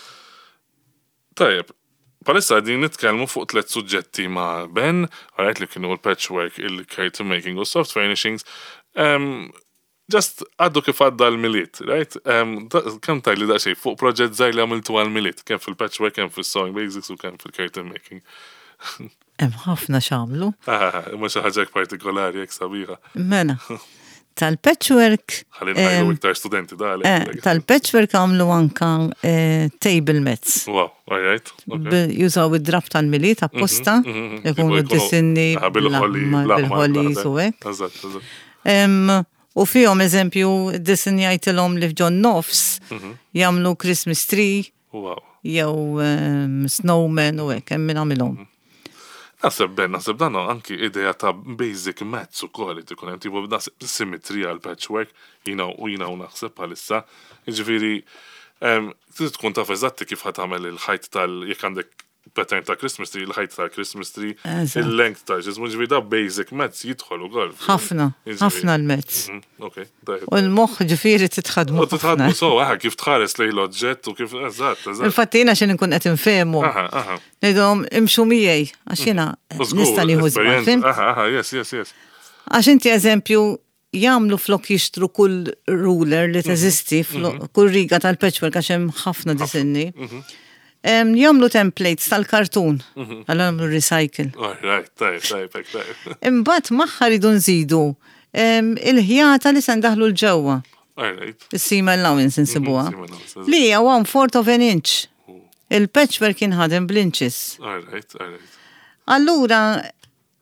Tajjeb, palissa għadin nitkellmu fuq tliet suġġetti ma' Ben, għarajt li kienu l-patchwork, il-character making u soft furnishings. Um, just għaddu kif għadda l-miliet, right? Um, Kem tajli da xej fuq proġett zaħi li għamiltu għal-miliet, kem fil-patchwork, kem fil-sewing basics u kem fil-character making. Hemm ħafna xamlu. Ah, ma xi ħaġa partikolari jekk sabiħa. Mela, tal-patchwork. Ħalli najlu iktar studenti da eh, għalek. Tal-patchwork għamlu anka eh, table mats. Wow, all right. Okay. Bil- Jużaw id-drab tal-miliet apposta, Mhm, mhm. jkunu Jkunu- d-disinni Ah, bil-ħolli, bil-ħolli l-aħmar, u hekk. Eżatt, eżatt. Em, U fihom eżempju disinjajtilhom li f'Ġon Nofs jagħmlu Christmas tree Wow. jew em, snowman u hekk hemm min għamilhom. Naseb ben, naseb dan anki ideja ta' basic maths u koll, tikun hemm tipo naseb simmetrija għal patchwork, jina u jina u naħseb bħalissa. Ġifieri, em, trid tkun taf eżatti kif ħatamel il-ħajt tal jekk għandek pattern ta' Christmas tree, il-ħajt ta' Christmas tree, Eżatt. il-length ta' ġismu, ġifieri da basic maths jidħol ukoll. Ħafna, Ġifieri. ħafna l-mezz. Mhm, okay, tajjeb. U l-moħħ ġifieri titħadmu U titħadmu ħafna. so, aha, kif tħares lej l-oġġett u kif, eżatt, eżatt. Infatti jiena xejn inkun qed infehmu. Aha, aha. Ngħidhom imxu miegħi għax jiena U żgur, nista' nieħu żball, esperjenza. fimt? Aha, aha, yes, yes, yes. Għax inti eżempju jagħmlu flok jixtru kull ruler li teżisti, flok- kull riga tal-patchwork għax hemm ħafna disinni. Em, Jagħmlu templates tal-kartun, għal għamlu recycle. All right, tajjeb, tajjeb, hekk, tajjeb. Imbagħad magħha ridu nżidu em, il-ħjata li se ndaħlu l-ġewwa, All right. is-seam allowance insibuha. seam allowance, eżatt. Li hija one fourth of an inch. Il-patchwork jinħadem bl-inches. All right, all right. Allura,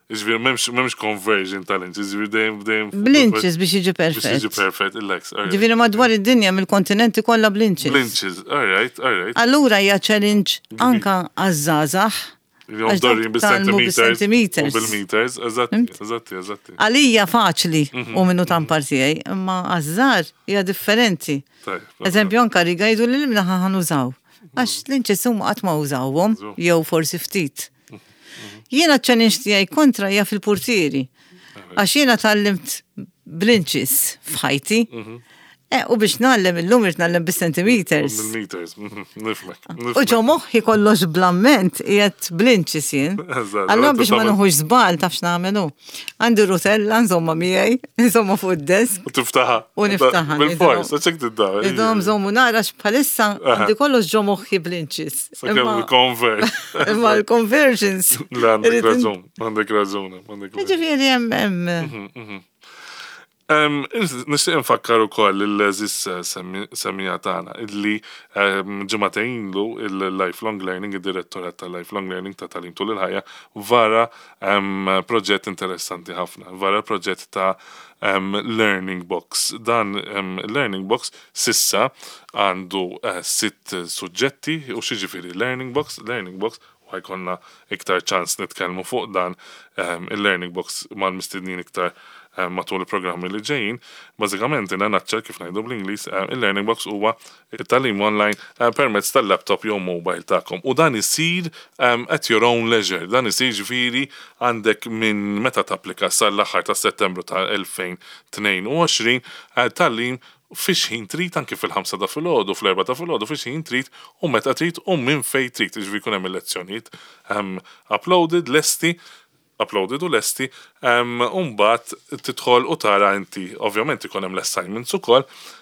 Ġviri, memx conversion tal-inches, ġviri dejjem dejjem. Bl-inches biex jiġi Biex perfett. jiġi perfett, il-lex. Ġifieri madwar id-dinja mill-kontinenti kollha bl-inches. Bl-inches, all right, all right. Allura hija challenge anka għaż-żgħażagħ. Jom dorrin bil-centimeters. Bil-meters, eżatti, eżatti, eżatti. Għalija faċli u minnu tam partijaj, imma għazzar hija differenti. Eżempju, anka riga jgħidu li l-imna ħan użaw. Għax l-inċes huma qatt ma użawhom, jew forsi ftit. Jiena ċ-challenge tiegħi kontra hija fil-portieri. Għax jiena tallimt bl-inċes f'ħajti. Eh, u biex nallem il-lum irt nallem bis-centimeters. Bil-meters, nifmek. U ġo moħħi kollox blamment jgħet blinċis jien. Allora biex ma nuħux zbal tafx namelu. Għandi rutella, nżomma miegħi, nżomma fuq id-desk. U tiftaħa. U niftaħa. Bil-fors, għaxek tidda. Idom nżommu nara x'bħalissa għandi kollox ġo moħħi blinċis. Sakemm il-convert. Imma l-conversions. Għandek raġun, għandek raġun. Ġifieri hemm. Nishtiq nfakkar ukoll il-leżis semmija tagħna illi ġimagħtejn lu il-lifelong learning, id-direttorat tal-lifelong learning ta' talim tul il-ħajja vara proġett interessanti ħafna, vara proġett ta' learning box. Dan learning box sissa għandu sitt suġġetti u xiġifieri learning box, learning box u ħajkonna iktar ċans nitkellmu fuq dan il-learning box mal-mistednin iktar matul il-programmi li ġejjin. Bażikament inna naċċar kif ngħidu bl-Ingliż, il-learning box huwa it-tagħlim online permezz tal-laptop jew mobile tagħkom. U dan isir at your own leisure. Dan isir ġifieri għandek minn meta tapplika sal-aħħar ta' Settembru ta' elfejn tnejn u għoxrin tagħlim fiex ħin trid anke fil-ħamsa ta' filgħodu, fl-erba ta' filgħodu fiex ħin trid u meta trid u minn fejn trid. Ġifieri jkun hemm il-lezzjonijiet uploaded, lesti, uploaded u lesti, umbat titħol u tara inti, ovvjament ikun hemm l-assignments ukoll,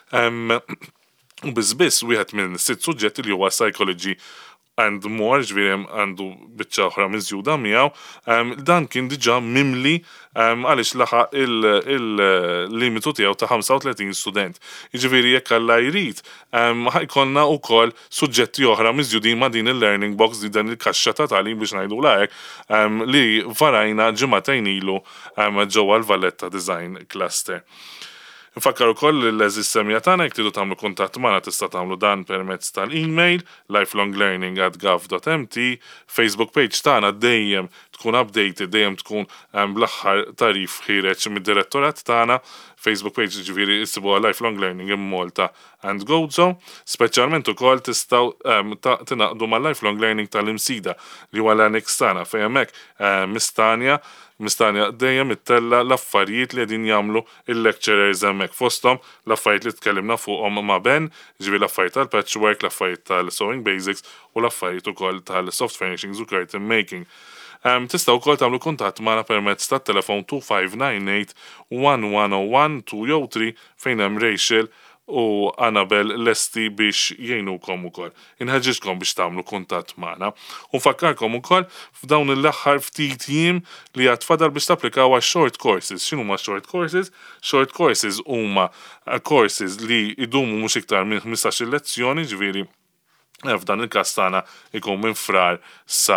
u bizbis wieħed minn sitt suġġetti li huwa psychology and more, ġvirem għandu biċċa oħra miżjuda miegħu, dan kien diġà mimli għaliex laħaq il-limitu tiegħu ta' ħamsa u tletin student. Jiġifieri jekk Alla jrid ħajkonna wkoll suġġetti oħra miżjudin ma' din il-learning box di dan il-kaxxa ta' tagħlim biex ngħidula hekk li varajna ġimagħtejn ilu ġewwa l-Valletta Design Cluster. Nfakkar ukoll l-leżis semmija tagħna jekk tridu tagħmlu kuntatt magħna tista' tagħmlu dan permezz tal-email lifelonglearning at gov dot m t, Facebook page tagħna dejjem tkun updated, dejjem tkun bl-aħħar tarif ħireġ mid-direttorat tagħna. Facebook page ġifieri issibuha Lifelong Learning in Malta and Gozo. Speċjalment ukoll tistgħu tinaqdu mal-Lifelong Learning tal-Imsida li huwa l-annex tagħna fejn hemmhekk mistanja Mistanja dejjem ittella l-affarijiet li qegħdin jagħmlu il-lecturers hemmhekk fosthom l-affarijiet li tkellimna fuqhom ma' Ben, ġifieri l-affarijiet tal-patchwork, l-affarijiet tal-sewing basics u l-affarijiet ukoll tal-soft furnishings u curtain making. Um, Tistgħu wkoll tagħmlu kuntatt magħna permezz tat-telefon two five nine eight one one zero one two zero three fejn hemm Rachel u Annabel lesti biex jgħinukom ukoll. Inħeġġixkom biex tagħmlu kuntatt magħna. U nfakkarkom ukoll f'dawn l-aħħar ftit jiem li għad fadal biex tapplikaw għal short courses. X'inhu ma short courses? Short courses huma courses li idumu mhux iktar minn ħmistax lezzjoni, ġifieri f'dan il-każ tagħna ikun minn frar sa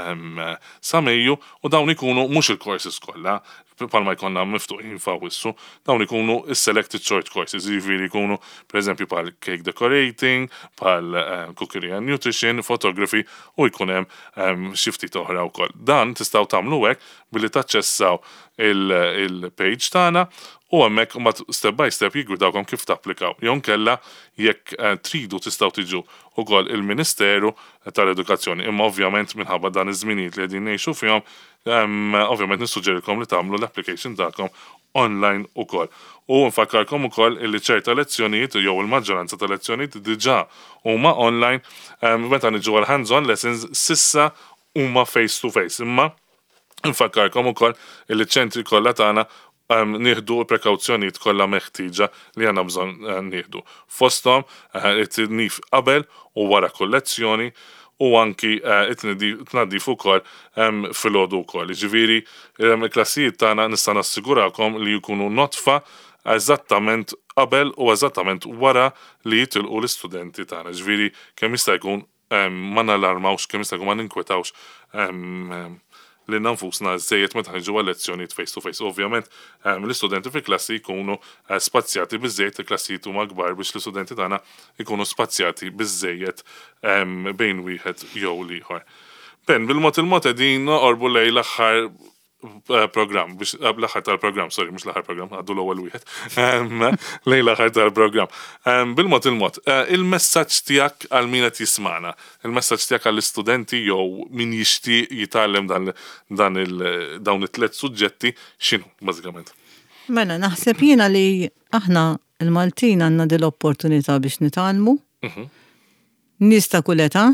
sa Mejju u dawn ikunu mhux il-courses kollha. Palma jkonna miftuħin fawissu, dawn ikunu selected short courses, jiġifieri jkunu per eżempju pal cake decorating, pal um, cookery and nutrition, photography u jkun hemm xi ftit oħra wkoll. Dan tistgħu tagħmlu hekk billi taċċessaw il-page il tagħna u hemmhekk ma step by step jigwidawkom kif tapplikaw. Jew kella jekk uh, tridu tistgħu tiġu ukoll il-Ministeru tal-Edukazzjoni, imma ovvjament minħabba dan iż-żminijiet li qegħdin ngħixu fihom Um, ovvjament nissuġġerilkom li tagħmlu l-application tagħkom online ukoll. U nfakkarkom ukoll li ċerta lezzjonijiet jew il-maġġoranza ta' lezzjonijiet diġà huma online um, meta niġu għal hands-on lessons sissa huma face to face. Imma nfakkarkom ukoll li ċentri kollha tagħna um, nieħdu l-prekawzjonijiet kollha meħtieġa li għandna bżonn uh, nieħdu. Fosthom uh, it-tnif qabel u wara kull lezzjoni u anki it-tnaddif ukoll fil-għodu ukoll. Ġifieri il-klassijiet tagħna nista' nassigurakom li jkunu notfa eżattament qabel u eżattament wara li jitilqu l-istudenti tagħna. Ġifieri kemm jista' jkun ma nalarmawx, kemm jista' jkun ma ninkwetawx li nanfusna żejjed meta ħiġu għal lezzjonijiet face to face. Ovvjament l-istudenti fil-klassi jkunu spazjati biżejjed, il-klassijiet huma kbar biex l-istudenti tagħna jkunu spazjati biżejjed bejn wieħed jew l-ieħor. Ben, bil-mod il-mod qegħdin noqorbu lejn l-aħħar program, biex l-aħħar tal-program, sorry, mhux l-aħħar program, għaddu l-ewwel wieħed. Lejn l-aħħar tal-program. Bil-mod il-mod, il-messaġġ tiegħek għal min qed jismana, il-messaġġ tiegħek għall-istudenti jew min jixtieq jitgħallem dan dan il dawn it-tliet suġġetti x'inhu bażikament? Mela naħseb jiena li aħna il-Maltin għandna din l-opportunità biex nitgħallmu. Nies ta' kull età.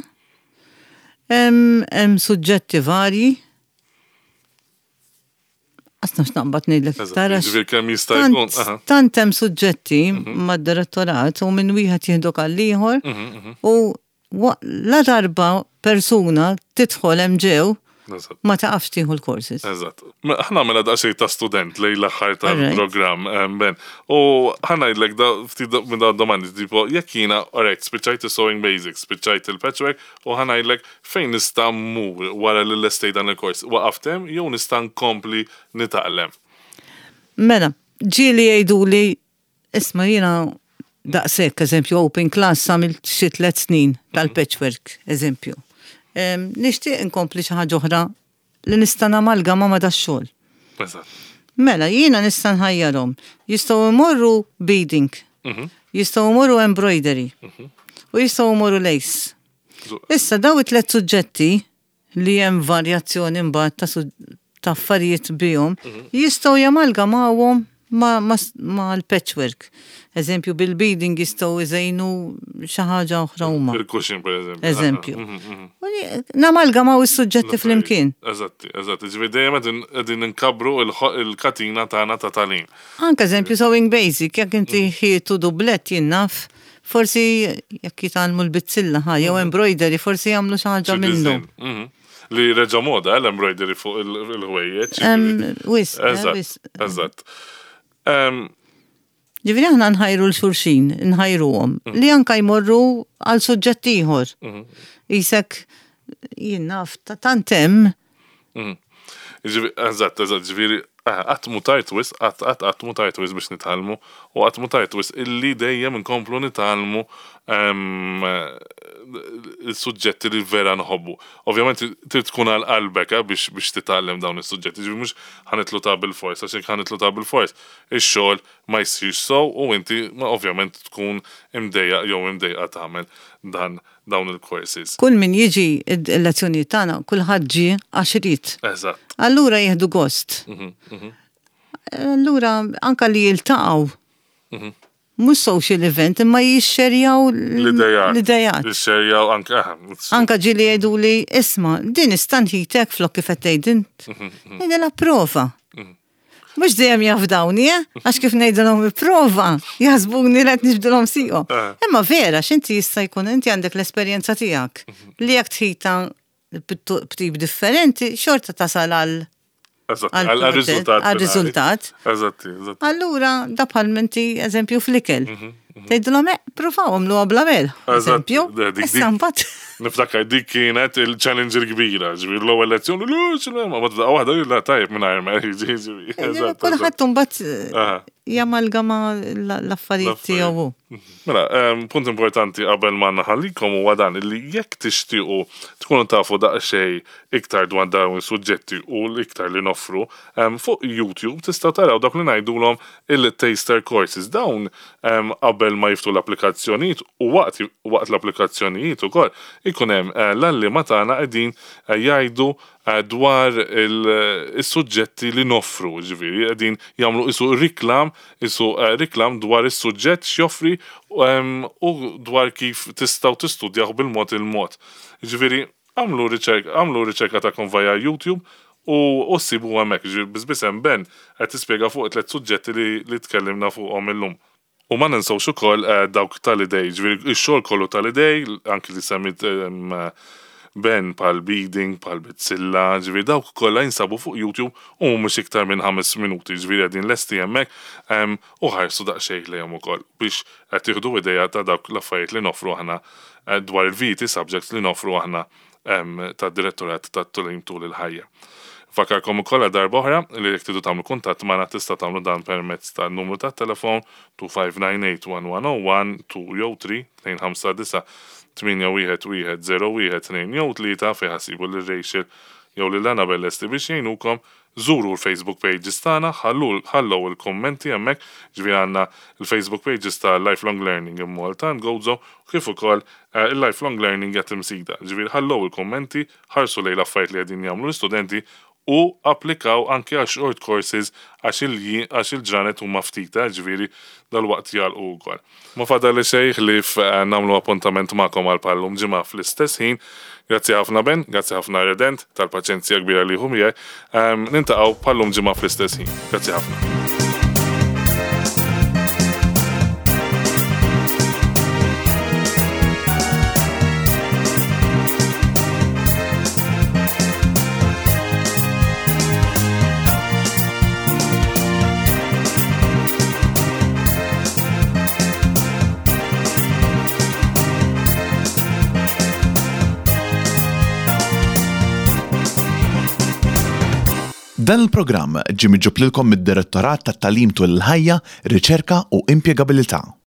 Hemm suġġetti varji. Għasna x'naqbad ngħidlek tara. Ġifier kemm jista' jkun. Tant hemm suġġetti mad-direttorat u minn wieħed jieħdu għal ieħor u la darba persuna tidħol hemm ġew ma taqafx tieħu l-courses. Eżatt. Aħna għamilha daqsxejn ta' student lejn l-aħħar tal-programm ben. U ħana ngħidlek da ftit minn dawn domandi tipo jekk jiena alright spiċċajt is-sewing basics, spiċċajt il-patchwork u ħana ngħidlek fejn nista' mmur wara li lestej dan il-kors. Waqaftem jew nista' nkompli nitgħallem. Mela, ġieli jgħiduli isma' jiena daqshekk eżempju open class għamilt xi tliet snin tal-patchwork eżempju. Nixtieq inkompli xi ħaġa oħra li nista' namalgama ma' dax-xogħol. Mela jiena nista' nħajjarhom. Jistgħu jmorru beading, jistgħu jmorru embroidery u jistgħu jmorru lace. Issa daw it-tliet suġġetti li hemm varjazzjoni mbagħad ta' affarijiet bihom jistgħu jamalgamawhom ma' l-patchwork. Eżempju, bil-beading jistgħu iżejnu xi ħaġa oħra huma. Il-cushion, per eżempju. Namalgamaw is-suġġetti flimkien. Eżatti, eżatti. Ġifieri dejjem qegħdin inkabru il-katina tagħna ta' tagħlim. Anke eżempju sewing basic, jekk inti ħietu dublett jinnaf, forsi jekk jitgħallmu l-bizzilla ħa jew embroidery forsi jagħmlu xi ħaġa minnu. Li reġa' moda l-embroidery fuq il-ħwejjeġ. Wis, eżatt. Ġifieri aħna nħajru l-xulxin, nħajruhom li anke jmorru għal suġġett ieħor. Isek jien naf tant hemm. Eżatt, eżatt, ġifieri qatt mu tajt wis, qatt qatt qatt mu tajt wis biex nitgħallmu u qatt mu tajt wis illi dejjem inkomplu nitgħallmu il-suġġetti li vera nħobbu. Ovvjament trid tkun għal qalbek biex biex titgħallem dawn is-suġġetti. Ġifieri mhux ħanitlu ta' bil-fors, għax jekk ħanitlu ta' bil-fors, ix-xogħol ma jsirx sew u inti ovvjament tkun imdejjaq jew imdejqa tagħmel dan dawn il-courses. Kull min jiġi l-lezzjonijiet tagħna, kulħadd ġie għax irid. Eżatt. Allura jieħdu gost. Allura anke li jiltaqgħu. Mhux social event, imma jixxerjaw l-idejat. Jixxerjaw anke Anke ġieli jgħiduli isma' din istanħitek flok kif qed tgħid. Ngħidilha prova. Mhux dejjem jafdawni, għax kif ngħidilhom prova, jaħsbuni li qed nixbdilhom sieqhom. Imma vera x'inti jista' jkun inti għandek l-esperjenza tiegħek li jekk tħita b'tip differenti xorta tasal għal għal-riżultat. Eżatti, eżatti. Allura da bħal menti eżempju fl-ikel. Tgħidilhom provaw għamlu bl-amel. Eżempju, issa mbagħad. Niftakar dik kienet il-challenge il-kbira, ġifieri l-ewwel lezzjoni, ma tibda waħda la tajjeb mingħajr ma jiġi. Kulħadd imbagħad jamalgama l-affarijiet tiegħu. Mela, punt importanti qabel ma naħallikom huwa dan li jekk tixtiequ tkunu tafu daqsxejn iktar dwar dawn is-suġġetti u l-iktar li noffru fuq YouTube tistgħu taraw dak li ngħidulhom il-taster courses dawn qabel ma jiftu l-applikazzjonijiet u waqt waqt l-applikazzjonijiet ukoll ikun hemm l-allima tagħna qegħdin jgħidu dwar il-suġġetti li noffru, ġifieri qegħdin jagħmlu isu riklam, isu riklam dwar is-suġġett x'joffri u dwar kif tistgħu tistudjaw bil-mod il-mod. Ġifieri għamlu riċerka, għamlu riċerka tagħkom via YouTube u ssibu hemmhekk, biss hemm Ben qed tispjega fuq tliet suġġetti li li tkellimna fuqhom illum. U ma ninsawx ukoll dawk tal-idej, ġifieri x-xogħol kollu tal-idej, anke li semmit Ben pal beading, pal bitzilla, ġifieri dawk kollha jinsabu fuq YouTube u mhux iktar minn ħames minuti, ġifieri qegħdin lesti hemmhekk u ħarsu daqsxejn lejhom ukoll biex qed tieħdu idea ta' dawk l-affarijiet li nofru aħna dwar il-viti subjects li nofru aħna tad-direttorat tat-tagħlim tul il-ħajja. Fakarkom ukoll darba oħra li jekk tridu tagħmlu kuntatt magħna tista' tagħmlu dan permezz tan-numru tat-telefon two five nine eight one one zero one two jew three two five nine tminja wieħed wieħed zero wieħed tnejn jew tlieta fejn ħassibu lil Rachel jew lil Annabel lesti biex jgħinukom. Żuru l-Facebook pages tagħna, ħallew il-kummenti hemmhekk, ġifieri għandna il-Facebook pages ta' Lifelong Learning in Malta and Gozo kif ukoll il-Lifelong Learning qed imsida. Ġifieri ħallew il-kummenti, ħarsu lejn l-affarijiet li qegħdin jagħmlu l-istudenti u applikaw anke għal short courses għax il-ġranet huma ftita, ġifieri dal-waqt jalqu wkoll. Ma fadal li xejn ħlief nagħmlu appuntament magħkom għal pallum ġimgħa fl-istess ħin. Grazzi ħafna Ben, grazzi ħafna Redent tal-paċenzja kbira li hum jgħid. Nintaqgħu pallum ġimgħa fl-istess ħin. Grazzi ħafna. Dan il-programm ġie miġġub lilkom mid-Direttorat tat-Tagħlim tul il-Ħajja, Riċerka u Impjegabilità.